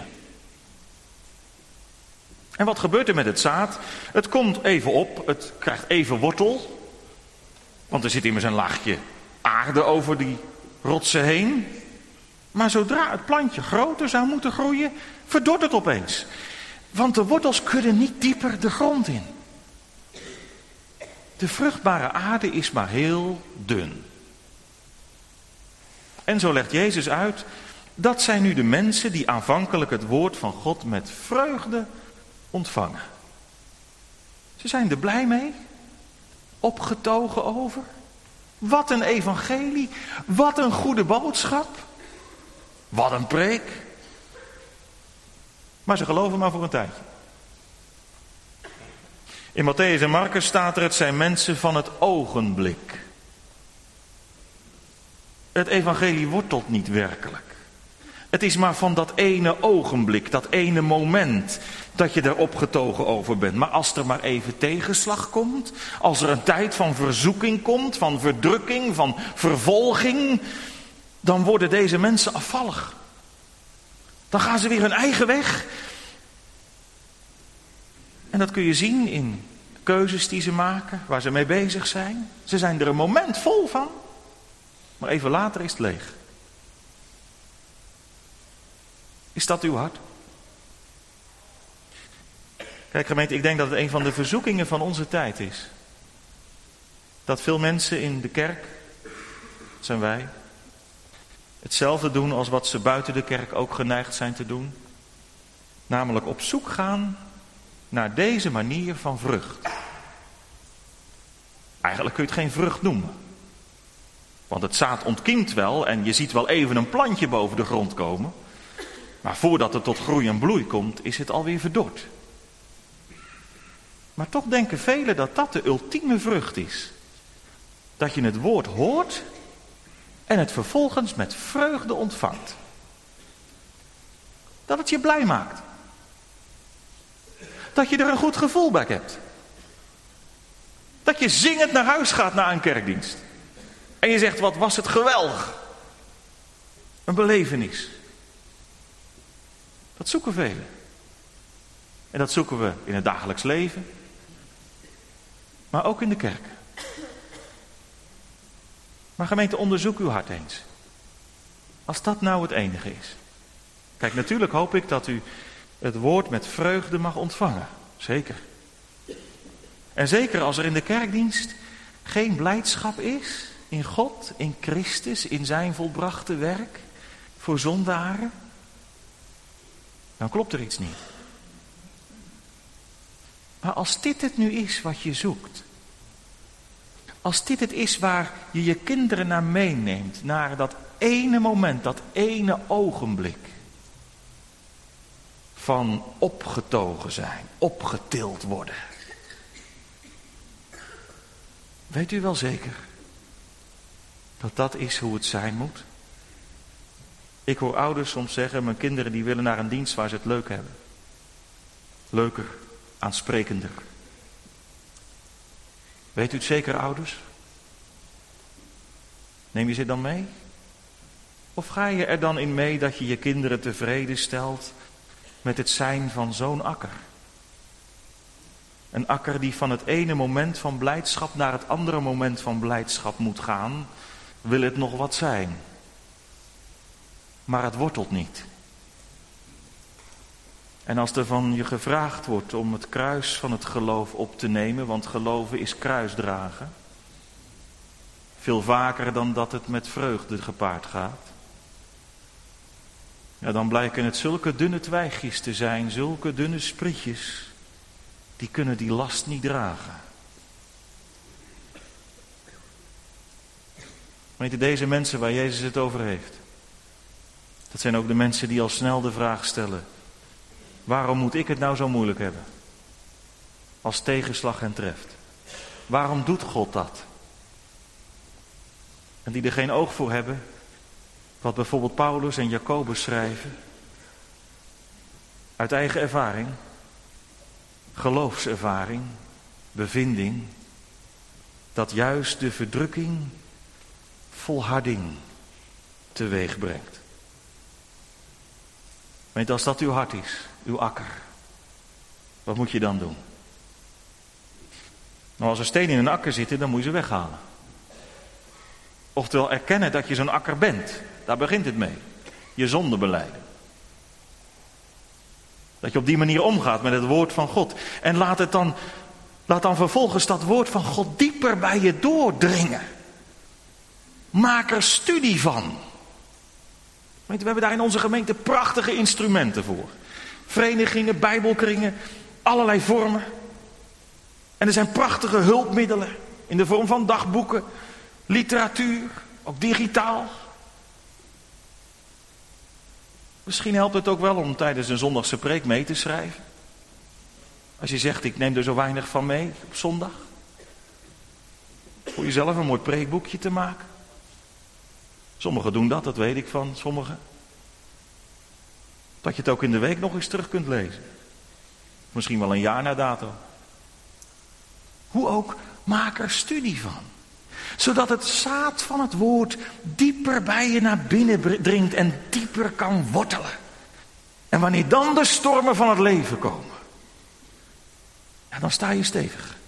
En wat gebeurt er met het zaad? Het komt even op, het krijgt even wortel. Want er zit immers een laagje aarde over die rotsen heen. Maar zodra het plantje groter zou moeten groeien, verdort het opeens. Want de wortels kunnen niet dieper de grond in. De vruchtbare aarde is maar heel dun. En zo legt Jezus uit, dat zijn nu de mensen die aanvankelijk het woord van God met vreugde ontvangen. Ze zijn er blij mee, opgetogen over. Wat een evangelie, wat een goede boodschap, wat een preek. Maar ze geloven maar voor een tijdje. In Matthäus en Markus staat er, het zijn mensen van het ogenblik. Het evangelie wortelt niet werkelijk. Het is maar van dat ene ogenblik, dat ene moment, dat je er opgetogen over bent. Maar als er maar even tegenslag komt, als er een tijd van verzoeking komt, van verdrukking, van vervolging, dan worden deze mensen afvallig. Dan gaan ze weer hun eigen weg. En dat kun je zien in keuzes die ze maken, waar ze mee bezig zijn. Ze zijn er een moment vol van, maar even later is het leeg. Is dat uw hart? Kijk gemeente, ik denk dat het een van de verzoekingen van onze tijd is. Dat veel mensen in de kerk, dat zijn wij, hetzelfde doen als wat ze buiten de kerk ook geneigd zijn te doen. Namelijk op zoek gaan naar deze manier van vrucht. Eigenlijk kun je het geen vrucht noemen. Want het zaad ontkiemt wel en je ziet wel even een plantje boven de grond komen. Maar voordat het tot groei en bloei komt, is het alweer verdord. Maar toch denken velen dat dat de ultieme vrucht is. Dat je het woord hoort en het vervolgens met vreugde ontvangt. Dat het je blij maakt. Dat je er een goed gevoel bij hebt. Dat je zingend naar huis gaat na een kerkdienst. En je zegt, wat was het geweldig. Een belevenis. Dat zoeken velen. En dat zoeken we in het dagelijks leven. Maar ook in de kerk. Maar gemeente, onderzoek uw hart eens. Als dat nou het enige is. Kijk, natuurlijk hoop ik dat u het woord met vreugde mag ontvangen. Zeker. En zeker als er in de kerkdienst geen blijdschap is in God, in Christus, in zijn volbrachte werk voor zondaren, dan klopt er iets niet. Maar als dit het nu is wat je zoekt, als dit het is waar je je kinderen naar meeneemt, naar dat ene moment, dat ene ogenblik van opgetogen zijn, opgetild worden. Weet u wel zeker dat dat is hoe het zijn moet? Ik hoor ouders soms zeggen, mijn kinderen die willen naar een dienst waar ze het leuk hebben. Leuker, aansprekender. Weet u het zeker, ouders? Neem je ze dan mee? Of ga je er dan in mee dat je je kinderen tevreden stelt met het zijn van zo'n akker? Een akker die van het ene moment van blijdschap naar het andere moment van blijdschap moet gaan, wil het nog wat zijn. Maar het wortelt niet. En als er van je gevraagd wordt om het kruis van het geloof op te nemen, want geloven is kruisdragen, veel vaker dan dat het met vreugde gepaard gaat, ja, dan blijken het zulke dunne twijgjes te zijn, zulke dunne sprietjes, die kunnen die last niet dragen. Weet je, deze mensen waar Jezus het over heeft, dat zijn ook de mensen die al snel de vraag stellen, waarom moet ik het nou zo moeilijk hebben? Als tegenslag hen treft. Waarom doet God dat? En die er geen oog voor hebben, wat bijvoorbeeld Paulus en Jacobus schrijven, uit eigen ervaring, geloofservaring, bevinding, dat juist de verdrukking volharding teweeg brengt. Weet, als dat uw hart is, uw akker, wat moet je dan doen? Nou, als er stenen in een akker zitten, dan moet je ze weghalen. Oftewel erkennen dat je zo'n akker bent. Daar begint het mee. je zonde belijden. Dat je op die manier omgaat met het woord van God. En laat het dan, laat dan vervolgens dat woord van God dieper bij je doordringen. Maak er studie van. We hebben daar in onze gemeente prachtige instrumenten voor. Verenigingen, bijbelkringen, allerlei vormen. En er zijn prachtige hulpmiddelen in de vorm van dagboeken, literatuur, ook digitaal. Misschien helpt het ook wel om tijdens een zondagse preek mee te schrijven. Als je zegt, ik neem er zo weinig van mee op zondag. Voor jezelf een mooi preekboekje te maken. Sommigen doen dat, dat weet ik van sommigen. Dat je het ook in de week nog eens terug kunt lezen. Misschien wel een jaar na dato. Hoe ook, maak er studie van. Zodat het zaad van het woord dieper bij je naar binnen dringt en dieper kan wortelen. En wanneer dan de stormen van het leven komen, ja, dan sta je stevig.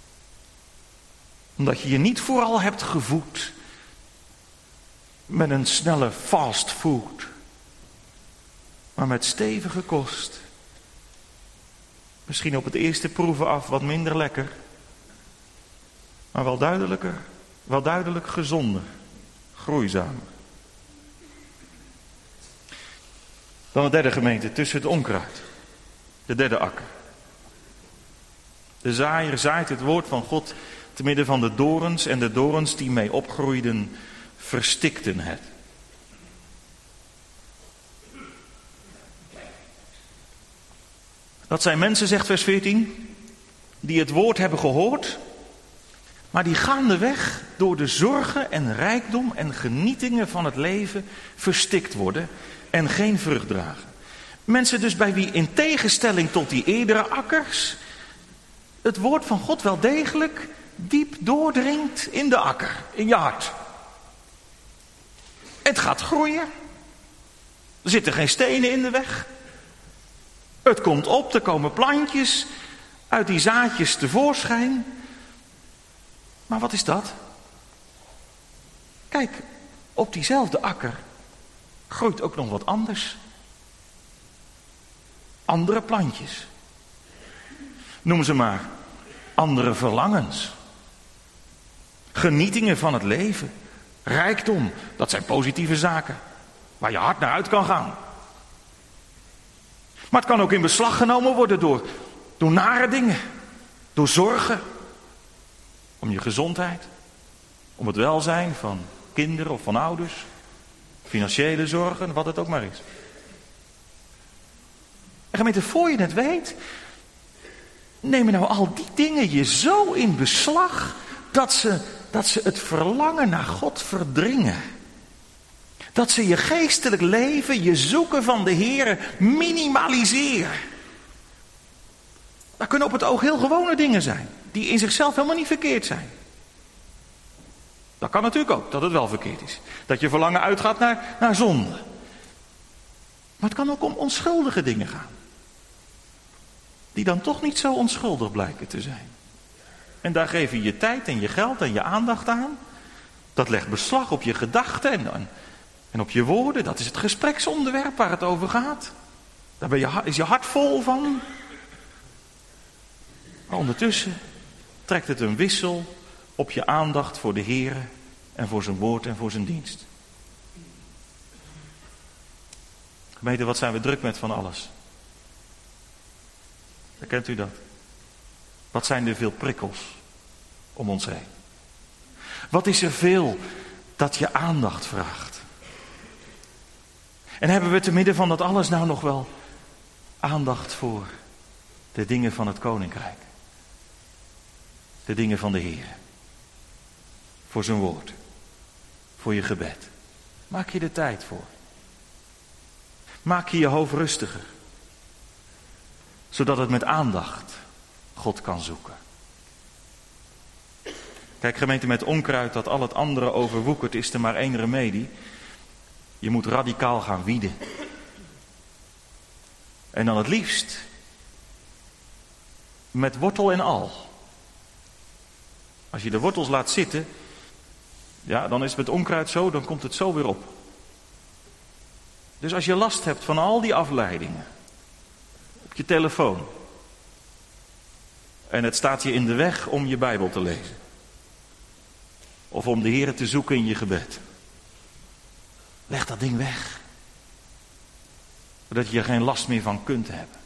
Omdat je je niet vooral hebt gevoed met een snelle fast food, maar met stevige kost. Misschien op het eerste proeven af wat minder lekker, maar wel duidelijker, wel duidelijk gezonder, groeizamer. Dan de derde gemeente, tussen het onkruid. De derde akker. De zaaier zaait het woord van God te midden van de dorens en de dorens die mee opgroeiden verstikten het. Dat zijn mensen, zegt vers veertien, die het woord hebben gehoord, maar die gaandeweg door de zorgen en rijkdom en genietingen van het leven verstikt worden en geen vrucht dragen. Mensen dus bij wie in tegenstelling tot die eerdere akkers het woord van God wel degelijk diep doordringt in de akker, in je hart. Het gaat groeien. Er zitten geen stenen in de weg. Het komt op, er komen plantjes uit die zaadjes tevoorschijn. Maar wat is dat? Kijk, op diezelfde akker groeit ook nog wat anders. Andere plantjes. Noem ze maar andere verlangens. Genietingen van het leven. Rijkdom, dat zijn positieve zaken. Waar je hart naar uit kan gaan. Maar het kan ook in beslag genomen worden door, door nare dingen. Door zorgen. Om je gezondheid. Om het welzijn van kinderen of van ouders. Financiële zorgen, wat het ook maar is. En gemeente, voor je het weet, nemen nou al die dingen je zo in beslag dat ze, dat ze het verlangen naar God verdringen. Dat ze je geestelijk leven, je zoeken van de Heer minimaliseren. Dat kunnen op het oog heel gewone dingen zijn, die in zichzelf helemaal niet verkeerd zijn. Dat kan natuurlijk ook, dat het wel verkeerd is. Dat je verlangen uitgaat naar, naar zonde. Maar het kan ook om onschuldige dingen gaan. Die dan toch niet zo onschuldig blijken te zijn. En daar geef je je tijd en je geld en je aandacht aan. Dat legt beslag op je gedachten en, en op je woorden. Dat is het gespreksonderwerp waar het over gaat. Daar ben je, is je hart vol van. Maar ondertussen trekt het een wissel op je aandacht voor de Heer en voor zijn woord en voor zijn dienst. Gemeente, wat zijn we druk met van alles? Herkent u dat? Wat zijn er veel prikkels om ons heen? Wat is er veel dat je aandacht vraagt? En hebben we te midden van dat alles nou nog wel aandacht voor de dingen van het Koninkrijk? De dingen van de Heer. Voor zijn woord. Voor je gebed. Maak je er tijd voor. Maak je je hoofd rustiger. Zodat het met aandacht God kan zoeken. Kijk, gemeente, met onkruid dat al het andere overwoekert, is er maar één remedie. Je moet radicaal gaan wieden. En dan het liefst met wortel en al. Als je de wortels laat zitten, ja, dan is het met onkruid zo, dan komt het zo weer op. Dus als je last hebt van al die afleidingen op je telefoon en het staat je in de weg om je Bijbel te lezen of om de Heere te zoeken in je gebed, leg dat ding weg, zodat je er geen last meer van kunt hebben.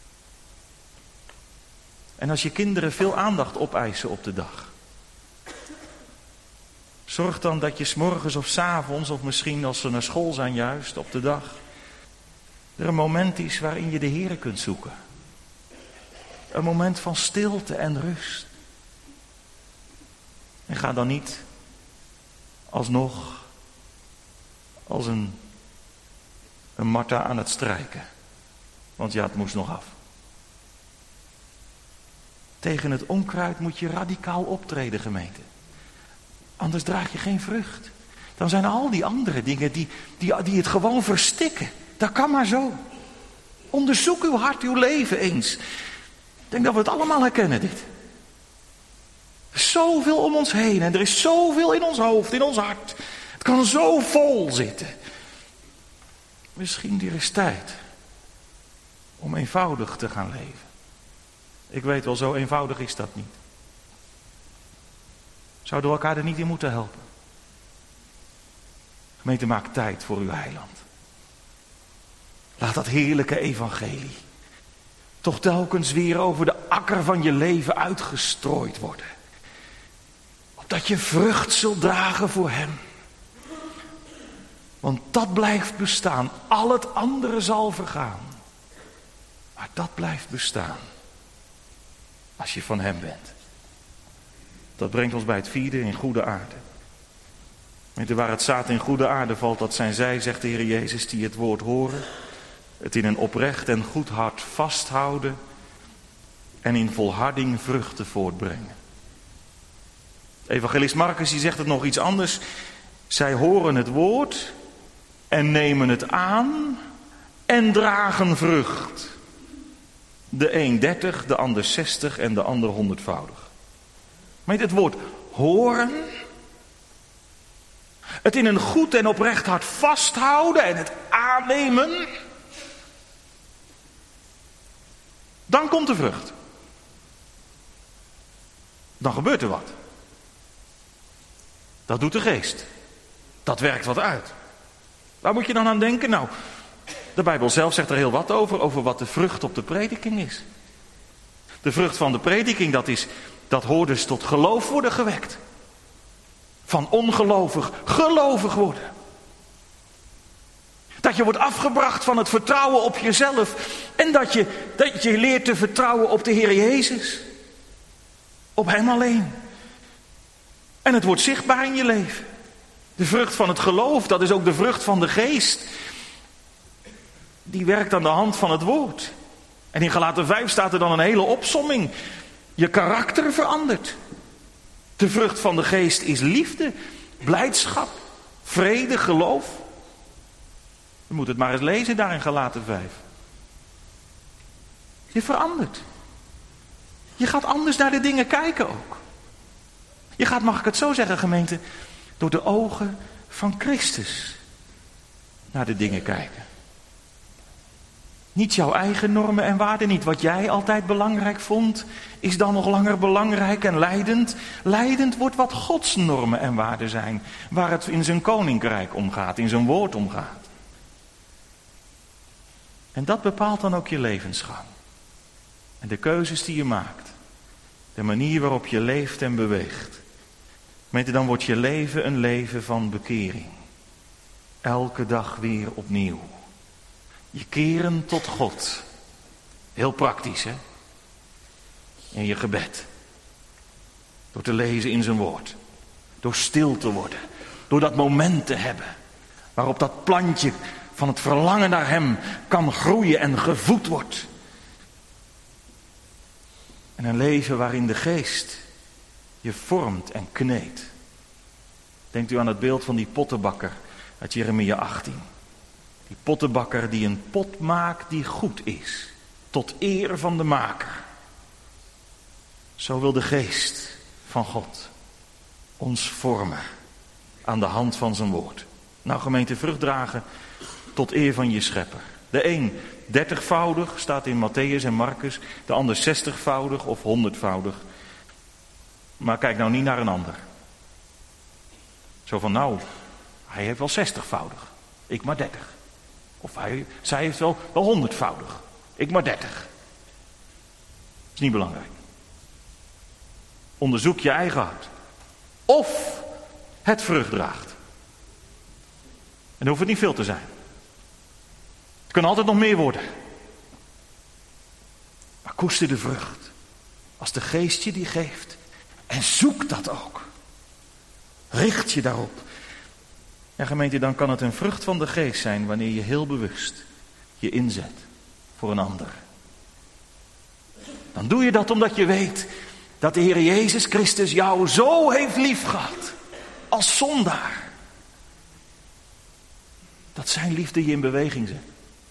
En als je kinderen veel aandacht opeisen op de dag, zorg dan dat je 's morgens of 's avonds, of misschien als ze naar school zijn juist, op de dag, er een moment is waarin je de Heere kunt zoeken. Een moment van stilte en rust. En ga dan niet alsnog als een, een Martha aan het strijken. Want ja, het moest nog af. Tegen het onkruid moet je radicaal optreden, gemeente. Anders draag je geen vrucht. Dan zijn al die andere dingen die, die, die het gewoon verstikken. Dat kan maar zo. Onderzoek uw hart, uw leven eens. Ik denk dat we het allemaal herkennen, dit. Er is zoveel om ons heen en er is zoveel in ons hoofd, in ons hart. Het kan zo vol zitten. Misschien er is tijd om eenvoudig te gaan leven. Ik weet wel, zo eenvoudig is dat niet. Zouden we elkaar er niet in moeten helpen? Gemeente, maak tijd voor uw heiland. Laat dat heerlijke evangelie toch telkens weer over de akker van je leven uitgestrooid worden. Opdat je vrucht zult dragen voor hem. Want dat blijft bestaan. Al het andere zal vergaan. Maar dat blijft bestaan. Als je van hem bent. Dat brengt ons bij het vierde, in goede aarde. Weet je, waar het zaad in goede aarde valt, dat zijn zij, zegt de Heer Jezus, die het woord horen. Het in een oprecht en goed hart vasthouden. En in volharding vruchten voortbrengen. Evangelist Marcus die zegt het nog iets anders. Zij horen het woord en nemen het aan en dragen vrucht. De een dertig, de ander zestig en de ander honderdvoudig. Met het woord horen, het in een goed en oprecht hart vasthouden en het aannemen, dan komt de vrucht. Dan gebeurt er wat. Dat doet de geest. Dat werkt wat uit. Waar moet je dan aan denken? Nou, de Bijbel zelf zegt er heel wat over, over wat de vrucht op de prediking is. De vrucht van de prediking, dat is dat hoorders tot geloof worden gewekt. Van ongelovig, gelovig worden. Dat je wordt afgebracht van het vertrouwen op jezelf. En dat je, dat je leert te vertrouwen op de Heer Jezus. Op hem alleen. En het wordt zichtbaar in je leven. De vrucht van het geloof, dat is ook de vrucht van de geest. Die werkt aan de hand van het woord. En in Galaten vijf staat er dan een hele opsomming. Je karakter verandert. De vrucht van de geest is liefde, blijdschap, vrede, geloof. Je moet het maar eens lezen daar in Galaten vijf. Je verandert. Je gaat anders naar de dingen kijken ook. Je gaat, mag ik het zo zeggen, gemeente, door de ogen van Christus naar de dingen kijken. Niet jouw eigen normen en waarden, niet wat jij altijd belangrijk vond, is dan nog langer belangrijk en leidend. Leidend wordt wat Gods normen en waarden zijn, waar het in zijn koninkrijk om gaat, in zijn woord om gaat. En dat bepaalt dan ook je levensgang. En de keuzes die je maakt. De manier waarop je leeft en beweegt. Meent, dan wordt je leven een leven van bekering. Elke dag weer opnieuw. Je keren tot God. Heel praktisch, hè? In je gebed. Door te lezen in zijn woord. Door stil te worden. Door dat moment te hebben. Waarop dat plantje van het verlangen naar hem kan groeien en gevoed wordt. En een leven waarin de geest je vormt en kneedt. Denkt u aan het beeld van die pottenbakker uit Jeremia achttien. Die pottenbakker die een pot maakt die goed is. Tot eer van de maker. Zo wil de geest van God ons vormen. Aan de hand van zijn woord. Nou, gemeente, vrucht dragen tot eer van je schepper. De een dertigvoudig, staat in Matthäus en Marcus. De ander zestigvoudig of honderdvoudig. Maar kijk nou niet naar een ander. Zo van nou, hij heeft wel zestigvoudig. Ik maar dertig. Of hij, zij heeft wel, wel honderdvoudig. Ik maar dertig. Is niet belangrijk. Onderzoek je eigen hart. Of het vrucht draagt. En dan hoeft het niet veel te zijn. Het kan altijd nog meer worden. Maar koester de vrucht. Als de geest je die geeft. En zoek dat ook. Richt je daarop. Ja, gemeente, dan kan het een vrucht van de geest zijn wanneer je heel bewust je inzet voor een ander. Dan doe je dat omdat je weet dat de Heer Jezus Christus jou zo heeft liefgehad als zondaar. Dat zijn liefde je in beweging zet.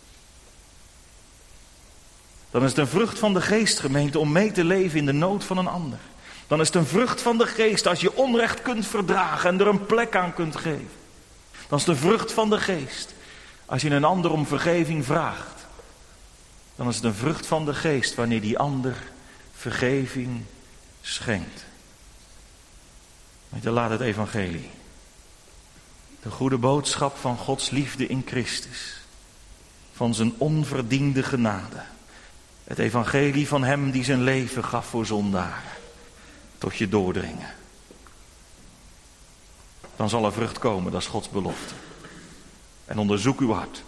Dan is het een vrucht van de geest, gemeente, om mee te leven in de nood van een ander. Dan is het een vrucht van de geest als je onrecht kunt verdragen en er een plek aan kunt geven. Dan is het een vrucht van de geest als je een ander om vergeving vraagt. Dan is het een vrucht van de geest wanneer die ander vergeving schenkt. Weet je, laat het evangelie, de goede boodschap van Gods liefde in Christus, van zijn onverdiende genade, het evangelie van hem die zijn leven gaf voor zondaren, tot je doordringen. Dan zal er vrucht komen, dat is Gods belofte. En onderzoek uw hart.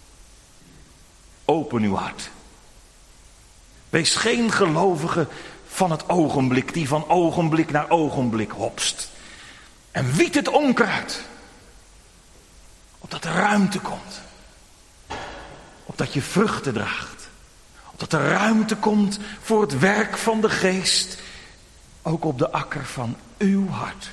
Open uw hart. Wees geen gelovige van het ogenblik, die van ogenblik naar ogenblik hopst. En wiet het onkruid. Opdat er ruimte komt. Opdat je vruchten draagt. Opdat er ruimte komt voor het werk van de geest. Ook op de akker van uw hart.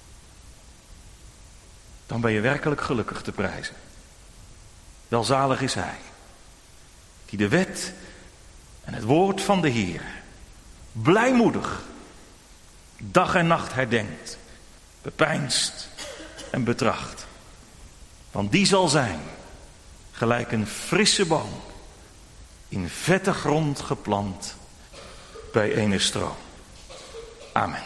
Dan ben je werkelijk gelukkig te prijzen. Welzalig is hij, die de wet en het woord van de Heer blijmoedig dag en nacht herdenkt, bepeinst en betracht. Want die zal zijn gelijk een frisse boom in vette grond geplant bij ene stroom. Amen.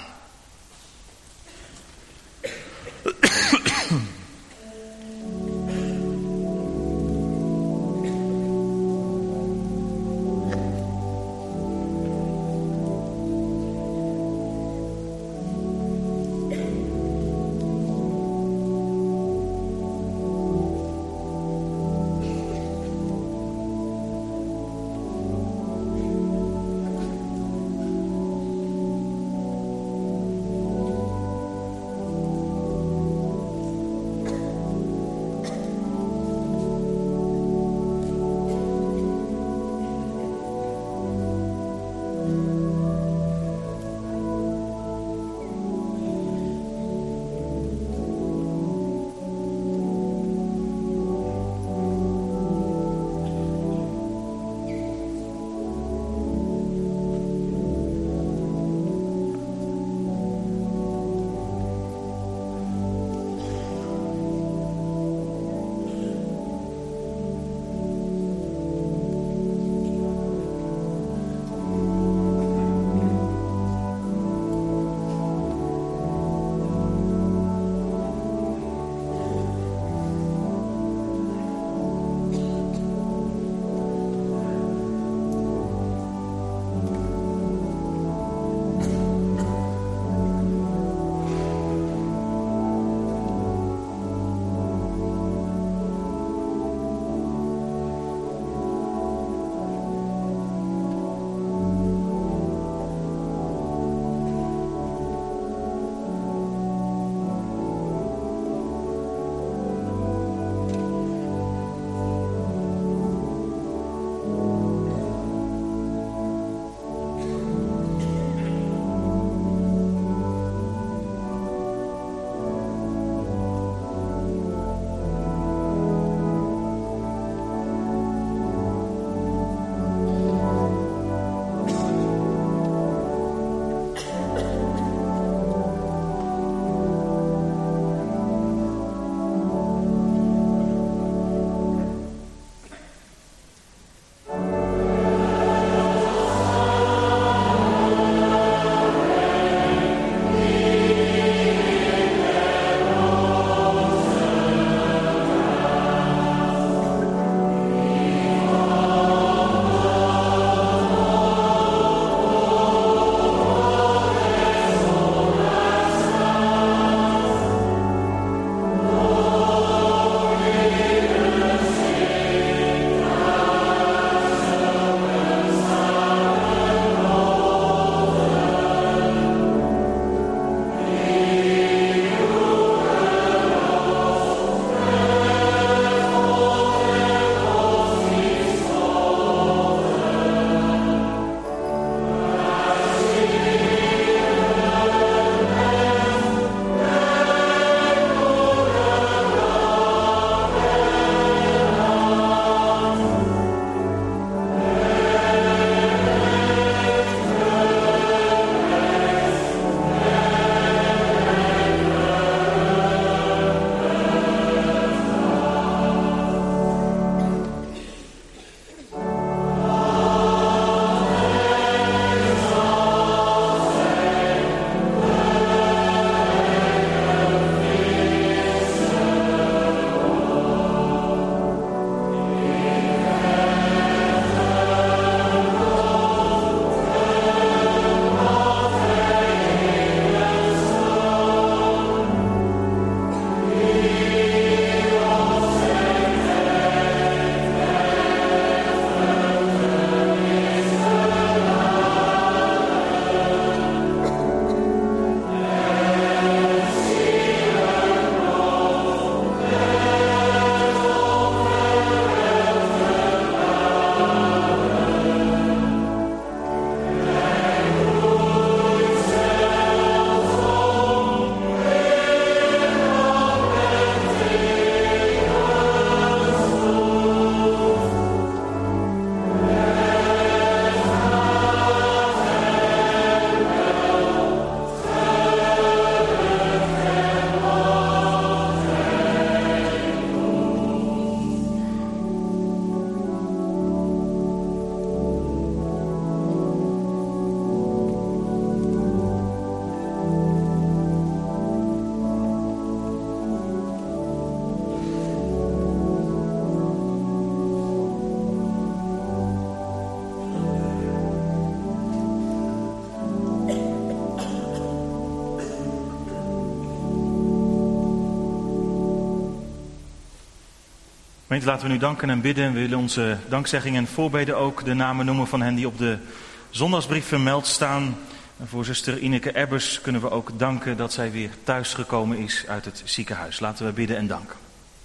Gemeente, laten we nu danken en bidden. We willen onze dankzegging en voorbeden ook de namen noemen van hen die op de zondagsbrief vermeld staan. En voor zuster Ineke Ebbers kunnen we ook danken dat zij weer thuisgekomen is uit het ziekenhuis. Laten we bidden en danken.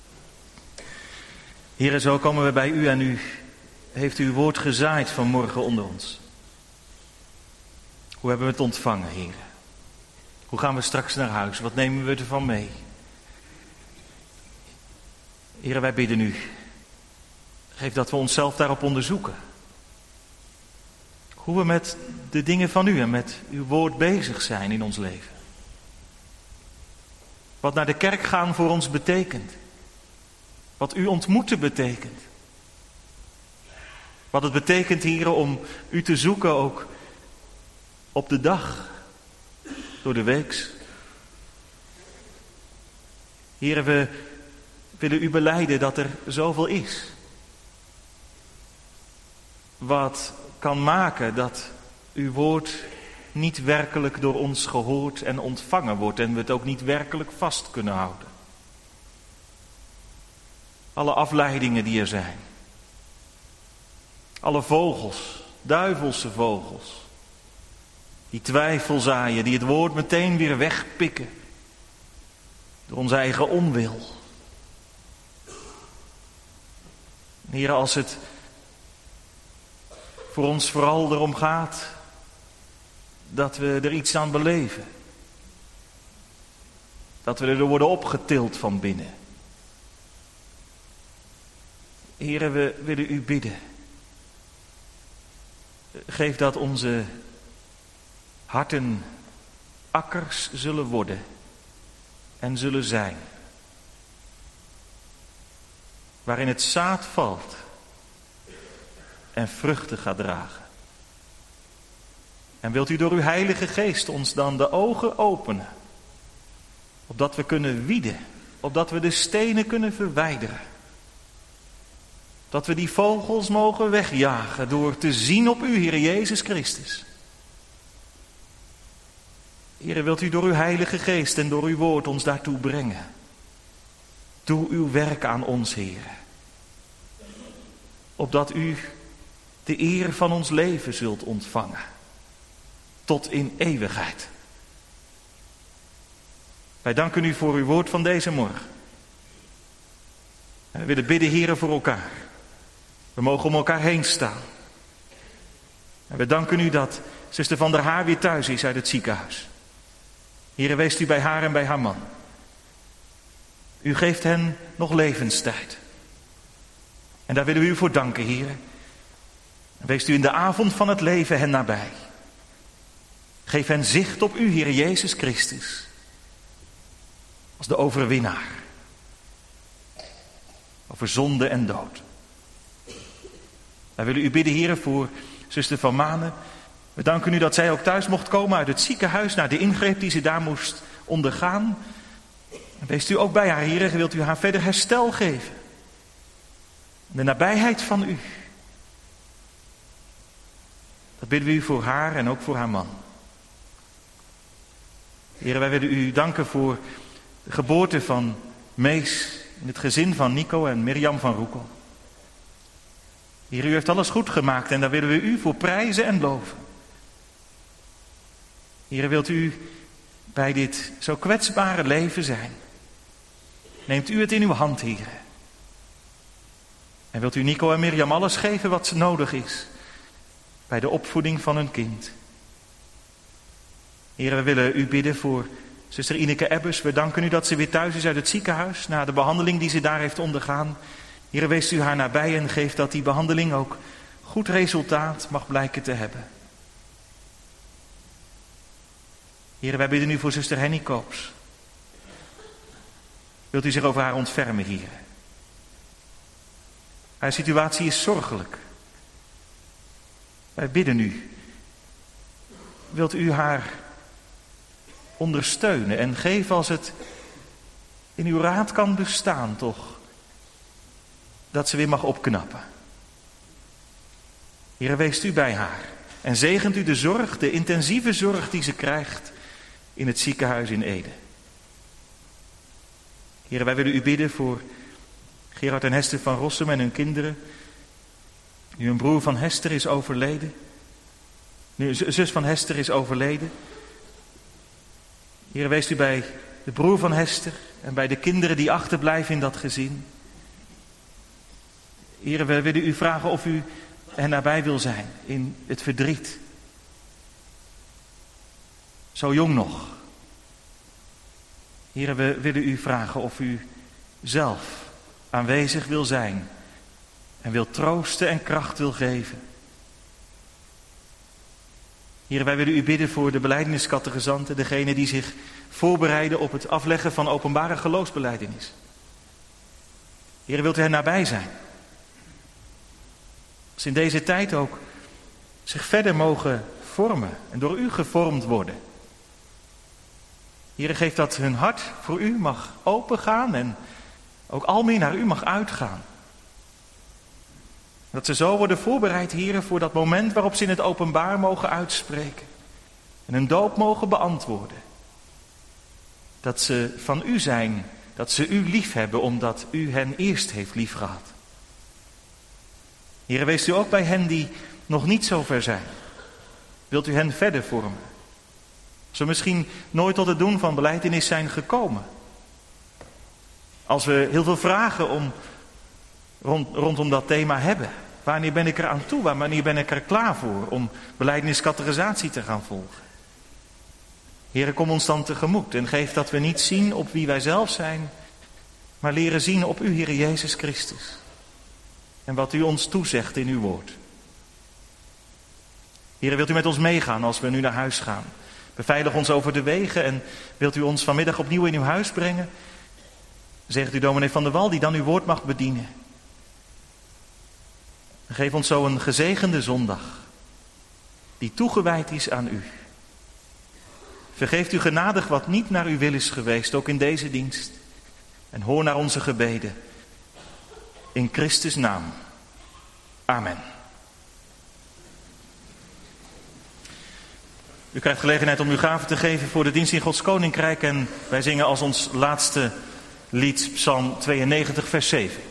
Heere, zo komen we bij u en u heeft uw woord gezaaid vanmorgen onder ons. Hoe hebben we het ontvangen, Heere? Hoe gaan we straks naar huis? Wat nemen we ervan mee? Heere, wij bidden u. Geef dat we onszelf daarop onderzoeken. Hoe we met de dingen van u en met uw woord bezig zijn in ons leven. Wat naar de kerk gaan voor ons betekent. Wat u ontmoeten betekent. Wat het betekent, Heere, om u te zoeken ook op de dag, door de weeks. Heere, we willen u belijden dat er zoveel is. Wat kan maken dat uw woord niet werkelijk door ons gehoord en ontvangen wordt en we het ook niet werkelijk vast kunnen houden. Alle afleidingen die er zijn. Alle vogels, duivelse vogels. Die twijfel zaaien, die het woord meteen weer wegpikken. Door onze eigen onwil. Heer, als het voor ons vooral erom gaat dat we er iets aan beleven. Dat we er worden opgetild van binnen. Heere, we willen u bidden. Geef dat onze harten akkers zullen worden en zullen zijn. Waarin het zaad valt en vruchten gaat dragen. En wilt u door uw Heilige Geest ons dan de ogen openen, opdat we kunnen wieden, opdat we de stenen kunnen verwijderen. Dat we die vogels mogen wegjagen door te zien op u, Heer Jezus Christus. Heer, wilt u door uw Heilige Geest en door uw woord ons daartoe brengen. Doe uw werk aan ons, Heer. Opdat u de eer van ons leven zult ontvangen. Tot in eeuwigheid. Wij danken u voor uw woord van deze morgen. En we willen bidden, Heer, voor elkaar. We mogen om elkaar heen staan. En we danken u dat zuster Van der Haar weer thuis is uit het ziekenhuis. Heer, wees u bij haar en bij haar man. U geeft hen nog levenstijd. En daar willen we u voor danken, Heer. Wees u in de avond van het leven hen nabij. Geef hen zicht op u, Heer Jezus Christus. Als de overwinnaar. Over zonde en dood. Wij willen u bidden, Heer, voor zuster Van Manen. We danken u dat zij ook thuis mocht komen uit het ziekenhuis naar de ingreep die ze daar moest ondergaan. En wees u ook bij haar, Heer, wilt u haar verder herstel geven. De nabijheid van u. Dat bidden we u voor haar en ook voor haar man. Heer, wij willen u danken voor de geboorte van Mees in het gezin van Nico en Mirjam van Roekel. Heer, u heeft alles goed gemaakt en daar willen we u voor prijzen en loven. Heer, wilt u bij dit zo kwetsbare leven zijn? Neemt u het in uw hand, Heer. En wilt u Nico en Mirjam alles geven wat nodig is bij de opvoeding van hun kind. Heer, we willen u bidden voor zuster Ineke Ebbers. We danken u dat ze weer thuis is uit het ziekenhuis na de behandeling die ze daar heeft ondergaan. Heer, wees u haar nabij en geef dat die behandeling ook goed resultaat mag blijken te hebben. Heer, wij bidden u voor zuster Henny Koops. Wilt u zich over haar ontfermen, Heer? Haar situatie is zorgelijk. Wij bidden u. Wilt u haar ondersteunen en geef als het in uw raad kan bestaan toch, dat ze weer mag opknappen. Heer, weest u bij haar en zegent u de zorg, de intensieve zorg die ze krijgt in het ziekenhuis in Ede. Heer, wij willen u bidden voor Gerard en Hester van Rossum en hun kinderen. Nu een broer van Hester is overleden. Nu een zus van Hester is overleden. Heer, wees u bij de broer van Hester en bij de kinderen die achterblijven in dat gezin. Heer, we willen u vragen of u er nabij wil zijn in het verdriet. Zo jong nog. Heer, we willen u vragen of u zelf aanwezig wil zijn en wil troosten en kracht wil geven. Heer, wij willen u bidden voor de belijdeniscatechisanten, degene die zich voorbereiden op het afleggen van openbare geloofsbelijdenis. Heer, wilt u hen nabij zijn? Als in deze tijd ook zich verder mogen vormen en door u gevormd worden. Heer, geef dat hun hart voor u mag opengaan en ook al meer naar u mag uitgaan. Dat ze zo worden voorbereid, Heer, voor dat moment waarop ze in het openbaar mogen uitspreken. En hun doop mogen beantwoorden. Dat ze van u zijn, dat ze u lief hebben omdat u hen eerst heeft liefgehad. Heer, wees u ook bij hen die nog niet zo ver zijn. Wilt u hen verder vormen? Ze misschien nooit tot het doen van belijdenis zijn gekomen. Als we heel veel vragen om, rond, rondom dat thema hebben. Wanneer ben ik er aan toe? Wanneer ben ik er klaar voor om belijdeniscatechisatie te gaan volgen? Heere, kom ons dan tegemoet en geef dat we niet zien op wie wij zelf zijn, maar leren zien op u, Heere Jezus Christus. En wat u ons toezegt in uw woord. Heere, wilt u met ons meegaan als we nu naar huis gaan? Beveilig ons over de wegen en wilt u ons vanmiddag opnieuw in uw huis brengen? Zegt u dominee Van der Wal die dan uw woord mag bedienen. Geef ons zo een gezegende zondag die toegewijd is aan u. Vergeeft u genadig wat niet naar uw wil is geweest, ook in deze dienst. En hoor naar onze gebeden. In Christus' naam. Amen. U krijgt gelegenheid om uw gave te geven voor de dienst in Gods Koninkrijk. En wij zingen als ons laatste lied Psalm tweeënnegentig vers zeven.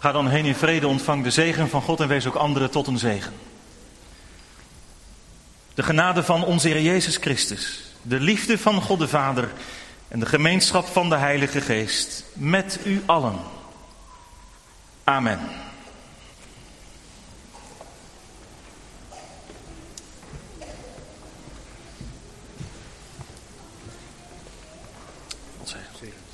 Ga dan heen in vrede, ontvang de zegen van God en wees ook anderen tot een zegen. De genade van onze Heer Jezus Christus, de liefde van God de Vader en de gemeenschap van de Heilige Geest met u allen. Amen. God zegen.